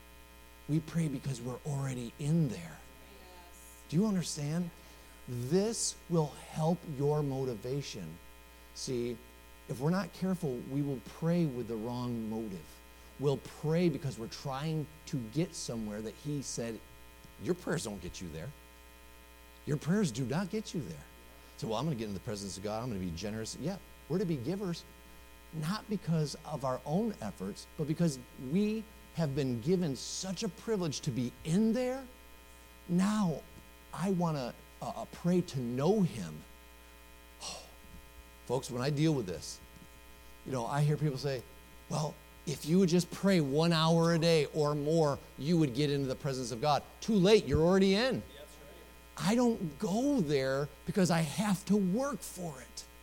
We pray because we're already in there. Yes. Do you understand? This will help your motivation. See, if we're not careful, we will pray with the wrong motive. We'll pray because we're trying to get somewhere that he said, your prayers don't get you there. Your prayers do not get you there. So, well, I'm going to get in the presence of God. I'm going to be generous. Yeah, we're to be givers, not because of our own efforts, but because we have been given such a privilege to be in there. Now, I want to uh, pray to know him. Oh, folks, when I deal with this, you know, I hear people say, well, if you would just pray one hour a day or more, you would get into the presence of God. Too late, you're already in. I don't go there because I have to work for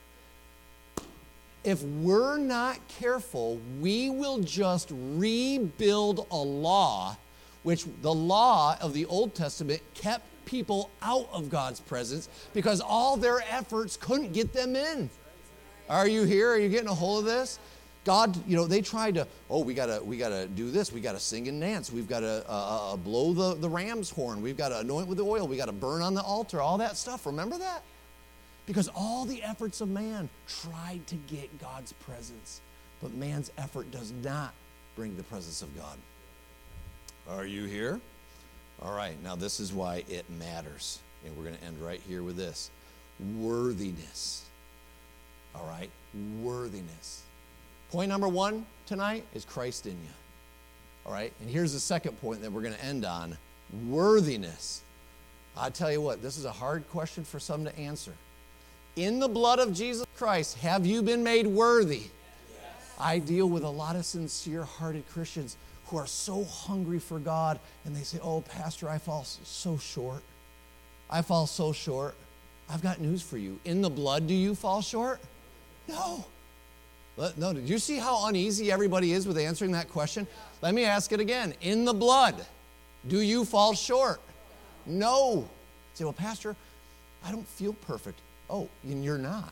it. If we're not careful, we will just rebuild a law, which the law of the Old Testament kept people out of God's presence because all their efforts couldn't get them in. Are you here? Are you getting a hold of this? God, you know, they tried to, oh, we gotta, we gotta do this. We gotta sing and dance. We've gotta uh, uh, blow the, the ram's horn. We've gotta anoint with the oil. We gotta burn on the altar. All that stuff. Remember that? Because all the efforts of man tried to get God's presence, but man's effort does not bring the presence of God. Are you here? All right. Now this is why it matters, and we're gonna end right here with this: worthiness. All right, worthiness. Point number one tonight is Christ in you. All right, and here's the second point that we're going to end on: worthiness. I tell you what, this is a hard question for some to answer. In the blood of Jesus Christ, have you been made worthy? Yes. I deal with a lot of sincere-hearted Christians who are so hungry for God, and they say, oh, Pastor, I fall so short. I fall so short. I've got news for you. In the blood, do you fall short? No. No, did you see how uneasy everybody is with answering that question? Let me ask it again. In the blood, do you fall short? No. You say, well, Pastor, I don't feel perfect. Oh, and you're not.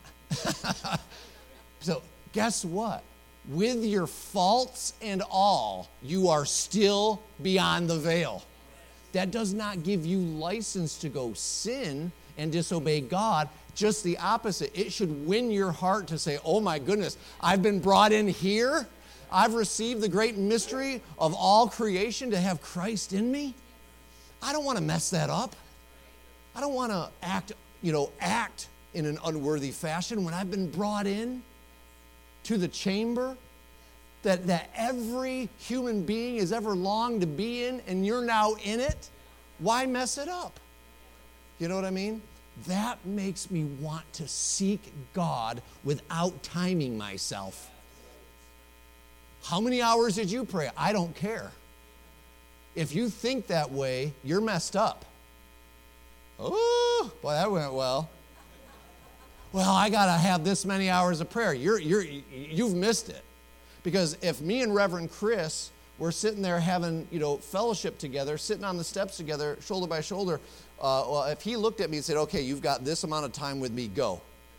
So guess what? With your faults and all, you are still beyond the veil. That does not give you license to go sin and disobey God. Just the opposite. It should win your heart to say, oh my goodness, I've been brought in here. I've received the great mystery of all creation to have Christ in me. I don't want to mess that up. I don't want to act, you know, act in an unworthy fashion when I've been brought in to the chamber that, that every human being has ever longed to be in, and you're now in it. Why mess it up? You know what I mean? That makes me want to seek God without timing myself. How many hours did you pray? I don't care. If you think that way, you're messed up. Oh, boy, that went well. Well, I got to have this many hours of prayer. You're, you're, you've missed it. Because if me and Reverend Chris were sitting there having, you know, fellowship together, sitting on the steps together, shoulder by shoulder, uh, well, if he looked at me and said, okay, you've got this amount of time with me, go.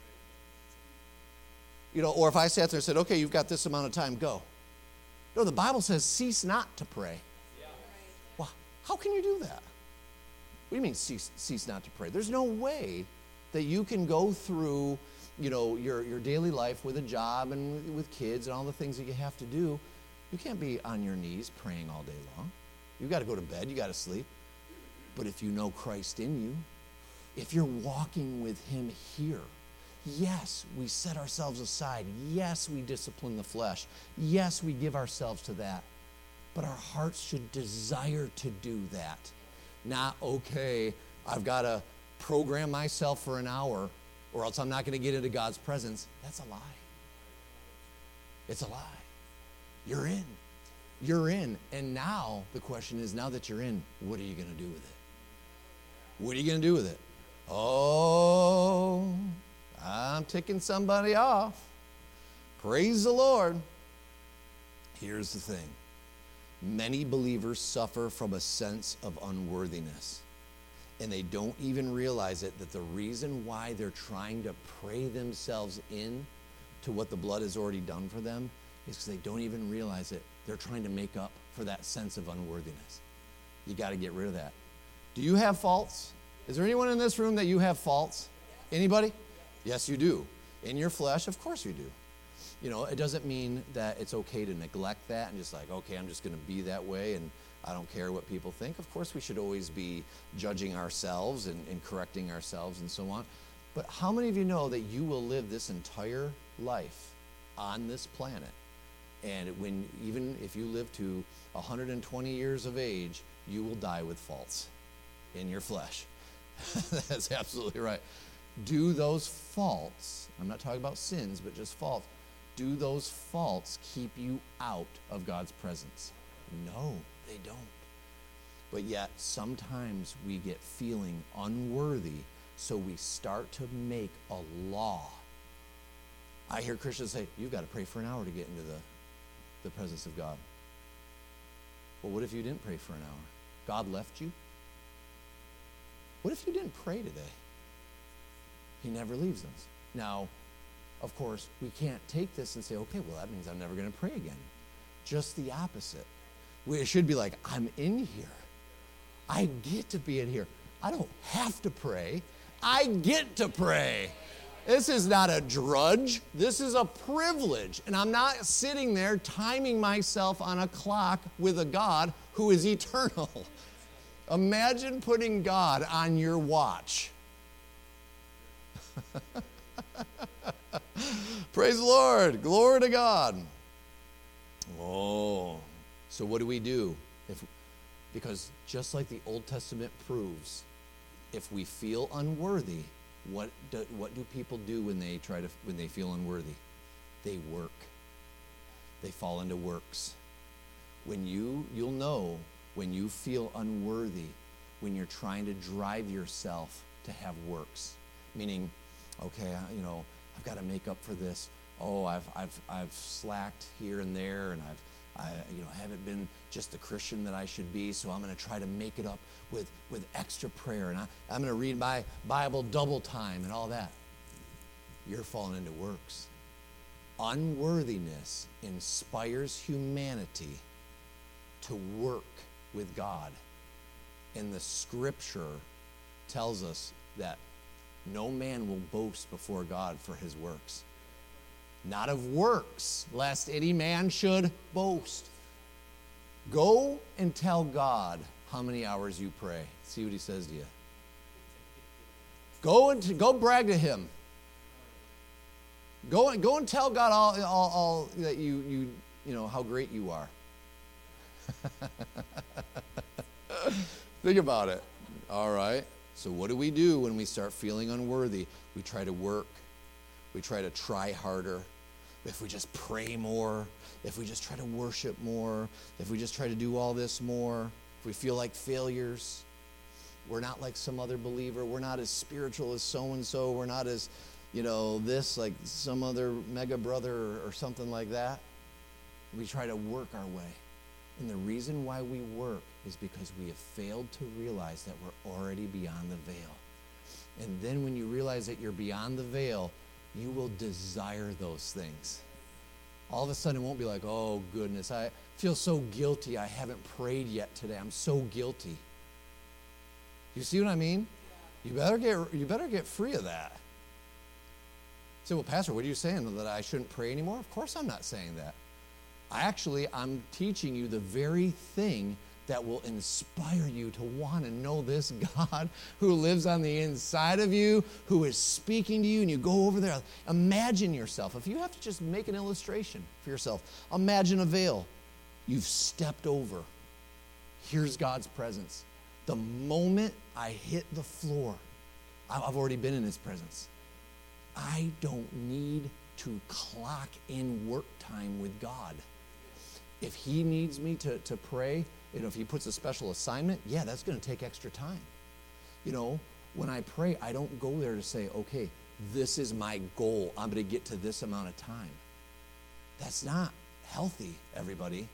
You know, or if I sat there and said, okay, you've got this amount of time, go. No, the Bible says, cease not to pray. Yeah. Well, how can you do that? What do you mean, cease, cease not to pray? There's no way that you can go through, you know, your, your daily life with a job and with, with kids and all the things that you have to do. You can't be on your knees praying all day long. You've got to go to bed. You got to sleep. But if you know Christ in you, if you're walking with him here, yes, we set ourselves aside. Yes, we discipline the flesh. Yes, we give ourselves to that. But our hearts should desire to do that. Not, okay, I've got to program myself for an hour or else I'm not going to get into God's presence. That's a lie. It's a lie. You're in. You're in. And now the question is, now that you're in, what are you going to do with it? What are you going to do with it? Oh, I'm ticking somebody off. Praise the Lord. Here's the thing. Many believers suffer from a sense of unworthiness. And they don't even realize it, that the reason why they're trying to pray themselves in to what the blood has already done for them is because they don't even realize it. They're trying to make up for that sense of unworthiness. You got to get rid of that. Do you have faults? Is there anyone in this room that you have faults? Anybody? Yes, you do. In your flesh, of course you do. You know, it doesn't mean that it's okay to neglect that and just like, okay, I'm just going to be that way and I don't care what people think. Of course, we should always be judging ourselves and, and correcting ourselves and so on. But how many of you know that you will live this entire life on this planet? And when even if you live to one hundred twenty years of age, you will die with faults in your flesh. That's absolutely right. Do those faults, I'm not talking about sins, but just faults, do those faults keep you out of God's presence? No, they don't. But yet, sometimes we get feeling unworthy, so we start to make a law. I hear Christians say, you've got to pray for an hour to get into the, the presence of God. Well, what if you didn't pray for an hour? God left you? What if you didn't pray today? He never leaves us. Now, of course, we can't take this and say, okay, well, that means I'm never going to pray again. Just the opposite. It should be like, I'm in here. I get to be in here. I don't have to pray. I get to pray. This is not a drudge. This is a privilege. And I'm not sitting there timing myself on a clock with a God who is eternal. Imagine putting God on your watch. Praise the Lord. Glory to God. Oh, so what do we do? If, because just like the Old Testament proves, if we feel unworthy, what do, what do people do when they try to when they feel unworthy? They work. They fall into works. When you you'll know when you feel unworthy, when you're trying to drive yourself to have works, meaning, okay, you know, I've got to make up for this. Oh, I've I've I've slacked here and there, and I've I you know haven't been just the Christian that I should be. So I'm going to try to make it up with with extra prayer, and I, I'm going to read my Bible double time and all that. You're falling into works. Unworthiness inspires humanity to work with God, and the Scripture tells us that no man will boast before God for his works. Not of works, lest any man should boast. Go and tell God how many hours you pray. See what he says to you. Go and go brag to him. Go and go and tell God all, all, all that you you you know how great you are. Think about it. All right. So what do we do when we start feeling unworthy? We try to work. We try to try harder. If we just pray more, if we just try to worship more, if we just try to do all this more, if we feel like failures, we're not like some other believer, we're not as spiritual as so-and-so, we're not as, you know, this like some other mega brother or, or something like that. We try to work our way. And the reason why we work is because we have failed to realize that we're already beyond the veil. And then when you realize that you're beyond the veil, you will desire those things. All of a sudden, it won't be like, oh, goodness, I feel so guilty. I haven't prayed yet today. I'm so guilty. You see what I mean? You better get, you better get free of that. You say, well, Pastor, what are you saying? That I shouldn't pray anymore? Of course I'm not saying that. I actually, I'm teaching you the very thing that will inspire you to want to know this God who lives on the inside of you, who is speaking to you, and you go over there. Imagine yourself. If you have to just make an illustration for yourself, imagine a veil you've stepped over. Here's God's presence. The moment I hit the floor, I've already been in his presence. I don't need to clock in work time with God. If he needs me to, to pray, you know, if he puts a special assignment, yeah, that's going to take extra time. You know, when I pray, I don't go there to say, okay, this is my goal. I'm going to get to this amount of time. That's not healthy, everybody.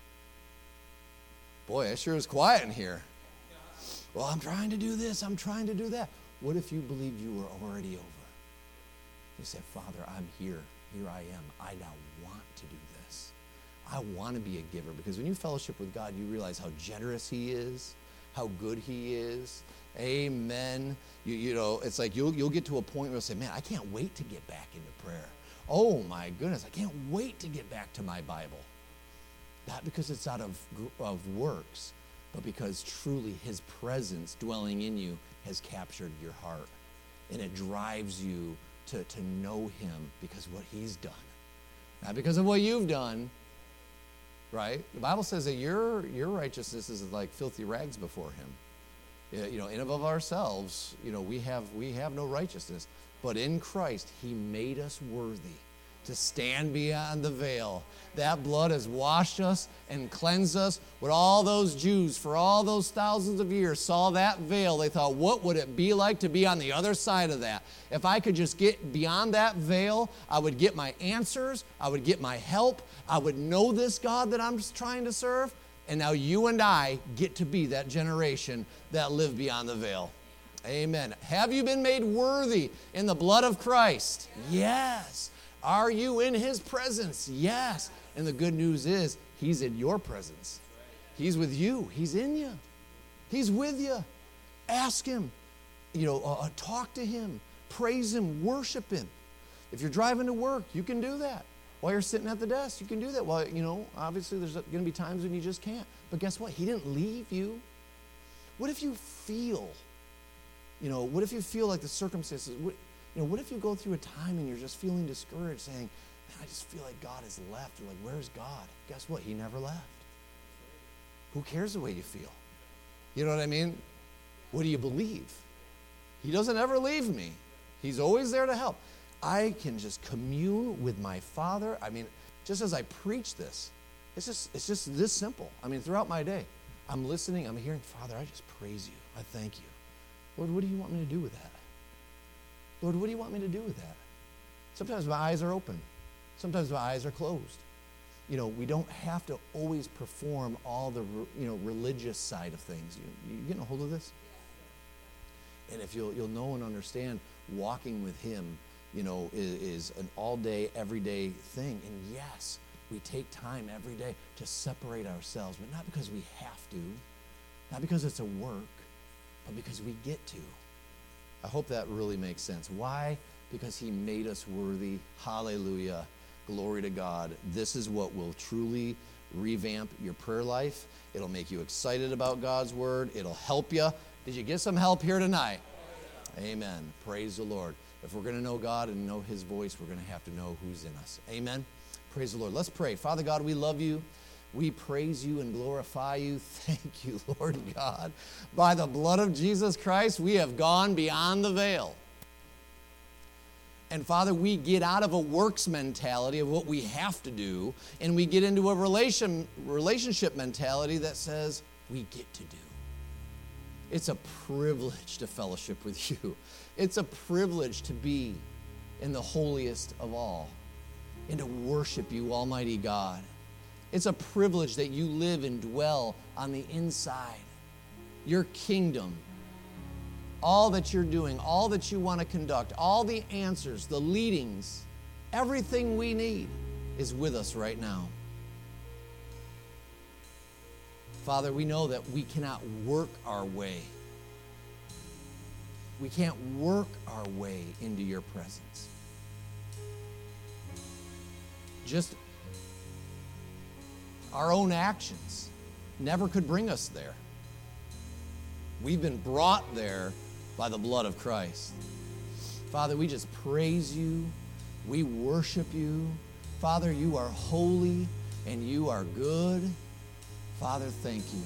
Boy, it sure is quiet in here. Well, I'm trying to do this. I'm trying to do that. What if you believed you were already over? You say, Father, I'm here. Here I am. I now want to do this. I want to be a giver, because when you fellowship with God, you realize how generous he is, how good he is. Amen. You, you know, it's like you'll, you'll get to a point where you'll say, man, I can't wait to get back into prayer. Oh, my goodness, I can't wait to get back to my Bible. Not because it's out of, of works, but because truly his presence dwelling in you has captured your heart. And it drives you to, to know him because of what he's done. Not because of what you've done, right? The Bible says that your, your righteousness is like filthy rags before him. You know, in and of ourselves, you know, we have, we have no righteousness. But in Christ, he made us worthy to stand beyond the veil. That blood has washed us and cleansed us. When all those Jews, for all those thousands of years, saw that veil, they thought, what would it be like to be on the other side of that? If I could just get beyond that veil, I would get my answers, I would get my help, I would know this God that I'm trying to serve. And now you and I get to be that generation that live beyond the veil. Amen. Have you been made worthy in the blood of Christ? Yes. Are you in his presence? Yes. And the good news is he's in your presence. He's with you. He's in you. He's with you. Ask him. You know, uh, talk to him. Praise him. Worship him. If you're driving to work, you can do that. While you're sitting at the desk, you can do that. Well, you know, obviously there's going to be times when you just can't. But guess what? He didn't leave you. What if you feel, you know, what if you feel like the circumstances, what, you know, what if you go through a time and you're just feeling discouraged, saying, man, I just feel like God has left. You're like, where's God? Guess what? He never left. Who cares the way you feel? You know what I mean? What do you believe? He doesn't ever leave me. He's always there to help. I can just commune with my Father. I mean, just as I preach this, it's just it's just this simple. I mean, throughout my day, I'm listening, I'm hearing, Father, I just praise you. I thank you. Lord, what do you want me to do with that? Lord, what do you want me to do with that? Sometimes my eyes are open. Sometimes my eyes are closed. You know, we don't have to always perform all the, you know, religious side of things. You, you getting a hold of this? And if you'll you'll know and understand, walking with him, you know, is, is an all-day, everyday thing. And yes, we take time every day to separate ourselves, but not because we have to, not because it's a work, but because we get to. I hope that really makes sense. Why? Because he made us worthy. Hallelujah. Glory to God. This is what will truly revamp your prayer life. It'll make you excited about God's word. It'll help you. Did you get some help here tonight? Amen. Praise the Lord. If we're going to know God and know his voice, we're going to have to know who's in us. Amen. Praise the Lord. Let's pray. Father God, we love you. We praise you and glorify you. Thank you, Lord God. By the blood of Jesus Christ, we have gone beyond the veil. And Father, we get out of a works mentality of what we have to do, and we get into a relation, relationship mentality that says we get to do. It's a privilege to fellowship with you. It's a privilege to be in the holiest of all and to worship you, Almighty God. It's a privilege that you live and dwell on the inside. Your kingdom, all that you're doing, all that you want to conduct, all the answers, the leadings, everything we need is with us right now. Father, we know that we cannot work our way. We can't work our way into your presence. Just our own actions never could bring us there. We've been brought there by the blood of Christ. Father, we just praise you. We worship you. Father, you are holy and you are good. Father, thank you.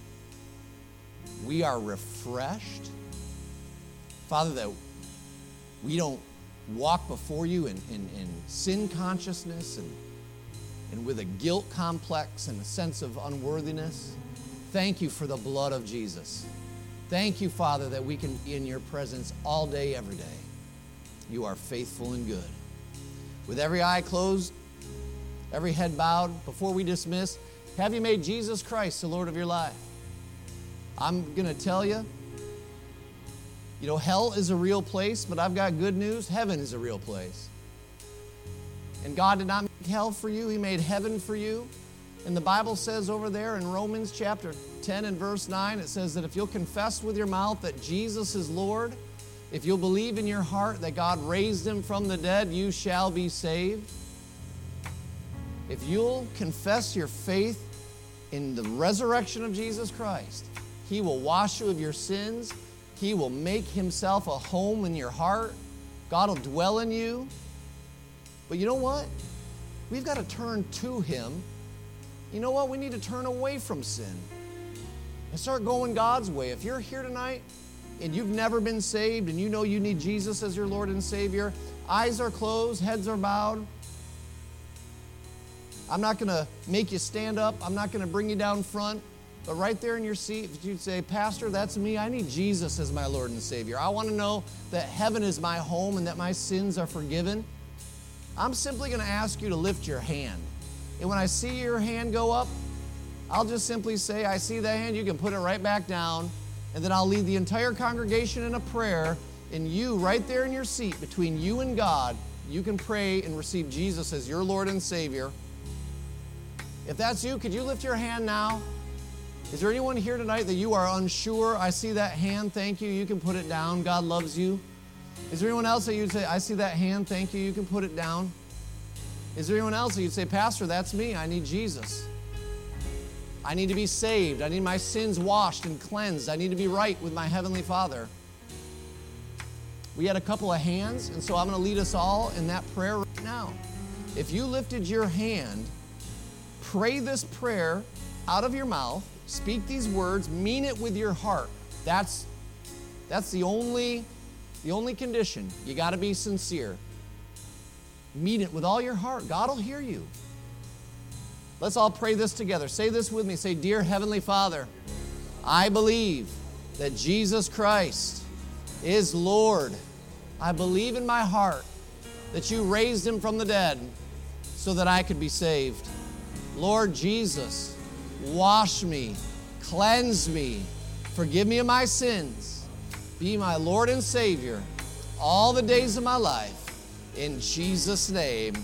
We are refreshed. Father, that we don't walk before you in, in, in sin consciousness and, and with a guilt complex and a sense of unworthiness. Thank you for the blood of Jesus. Thank you, Father, that we can be in your presence all day, every day. You are faithful and good. With every eye closed, every head bowed, before we dismiss, have you made Jesus Christ the Lord of your life? I'm going to tell you, you know, hell is a real place, but I've got good news. Heaven is a real place. And God did not make hell for you. He made heaven for you. And the Bible says over there in Romans chapter ten and verse nine, it says that if you'll confess with your mouth that Jesus is Lord, if you'll believe in your heart that God raised him from the dead, you shall be saved. If you'll confess your faith in the resurrection of Jesus Christ, he will wash you of your sins. He will make himself a home in your heart. God will dwell in you. But you know what? We've got to turn to him. You know what? We need to turn away from sin and start going God's way. If you're here tonight and you've never been saved and you know you need Jesus as your Lord and Savior, eyes are closed, heads are bowed. I'm not going to make you stand up. I'm not going to bring you down front. But right there in your seat, if you'd say, Pastor, that's me. I need Jesus as my Lord and Savior. I want to know that heaven is my home and that my sins are forgiven. I'm simply going to ask you to lift your hand. And when I see your hand go up, I'll just simply say, I see that hand. You can put it right back down. And then I'll lead the entire congregation in a prayer. And you, right there in your seat, between you and God, you can pray and receive Jesus as your Lord and Savior. If that's you, could you lift your hand now? Is there anyone here tonight that you are unsure? I see that hand, thank you. You can put it down. God loves you. Is there anyone else that you'd say, I see that hand, thank you. You can put it down. Is there anyone else that you'd say, Pastor, that's me. I need Jesus. I need to be saved. I need my sins washed and cleansed. I need to be right with my Heavenly Father. We had a couple of hands, and so I'm going to lead us all in that prayer right now. If you lifted your hand, pray this prayer out of your mouth. Speak these words, mean it with your heart. That's, that's the only, the only condition. You got to be sincere. Mean it with all your heart. God will hear you. Let's all pray this together. Say this with me. Say, Dear Heavenly Father, I believe that Jesus Christ is Lord. I believe in my heart that you raised him from the dead so that I could be saved. Lord Jesus, wash me, cleanse me, forgive me of my sins, be my Lord and Savior all the days of my life. In Jesus' name,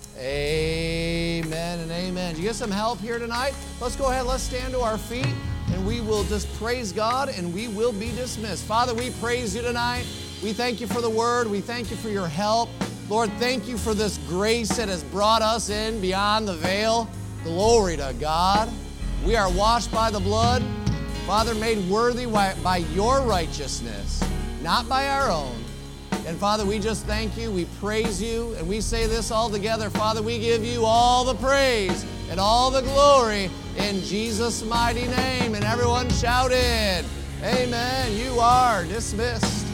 amen and amen. Did you get some help here tonight? Let's go ahead, let's stand to our feet, and we will just praise God, and we will be dismissed. Father, we praise you tonight. We thank you for the word. We thank you for your help. Lord, thank you for this grace that has brought us in beyond the veil. Glory to God. We are washed by the blood, Father, made worthy by your righteousness, not by our own. And Father, we just thank you, we praise you, and we say this all together. Father, we give you all the praise and all the glory in Jesus' mighty name. And everyone shouted, amen. You are dismissed.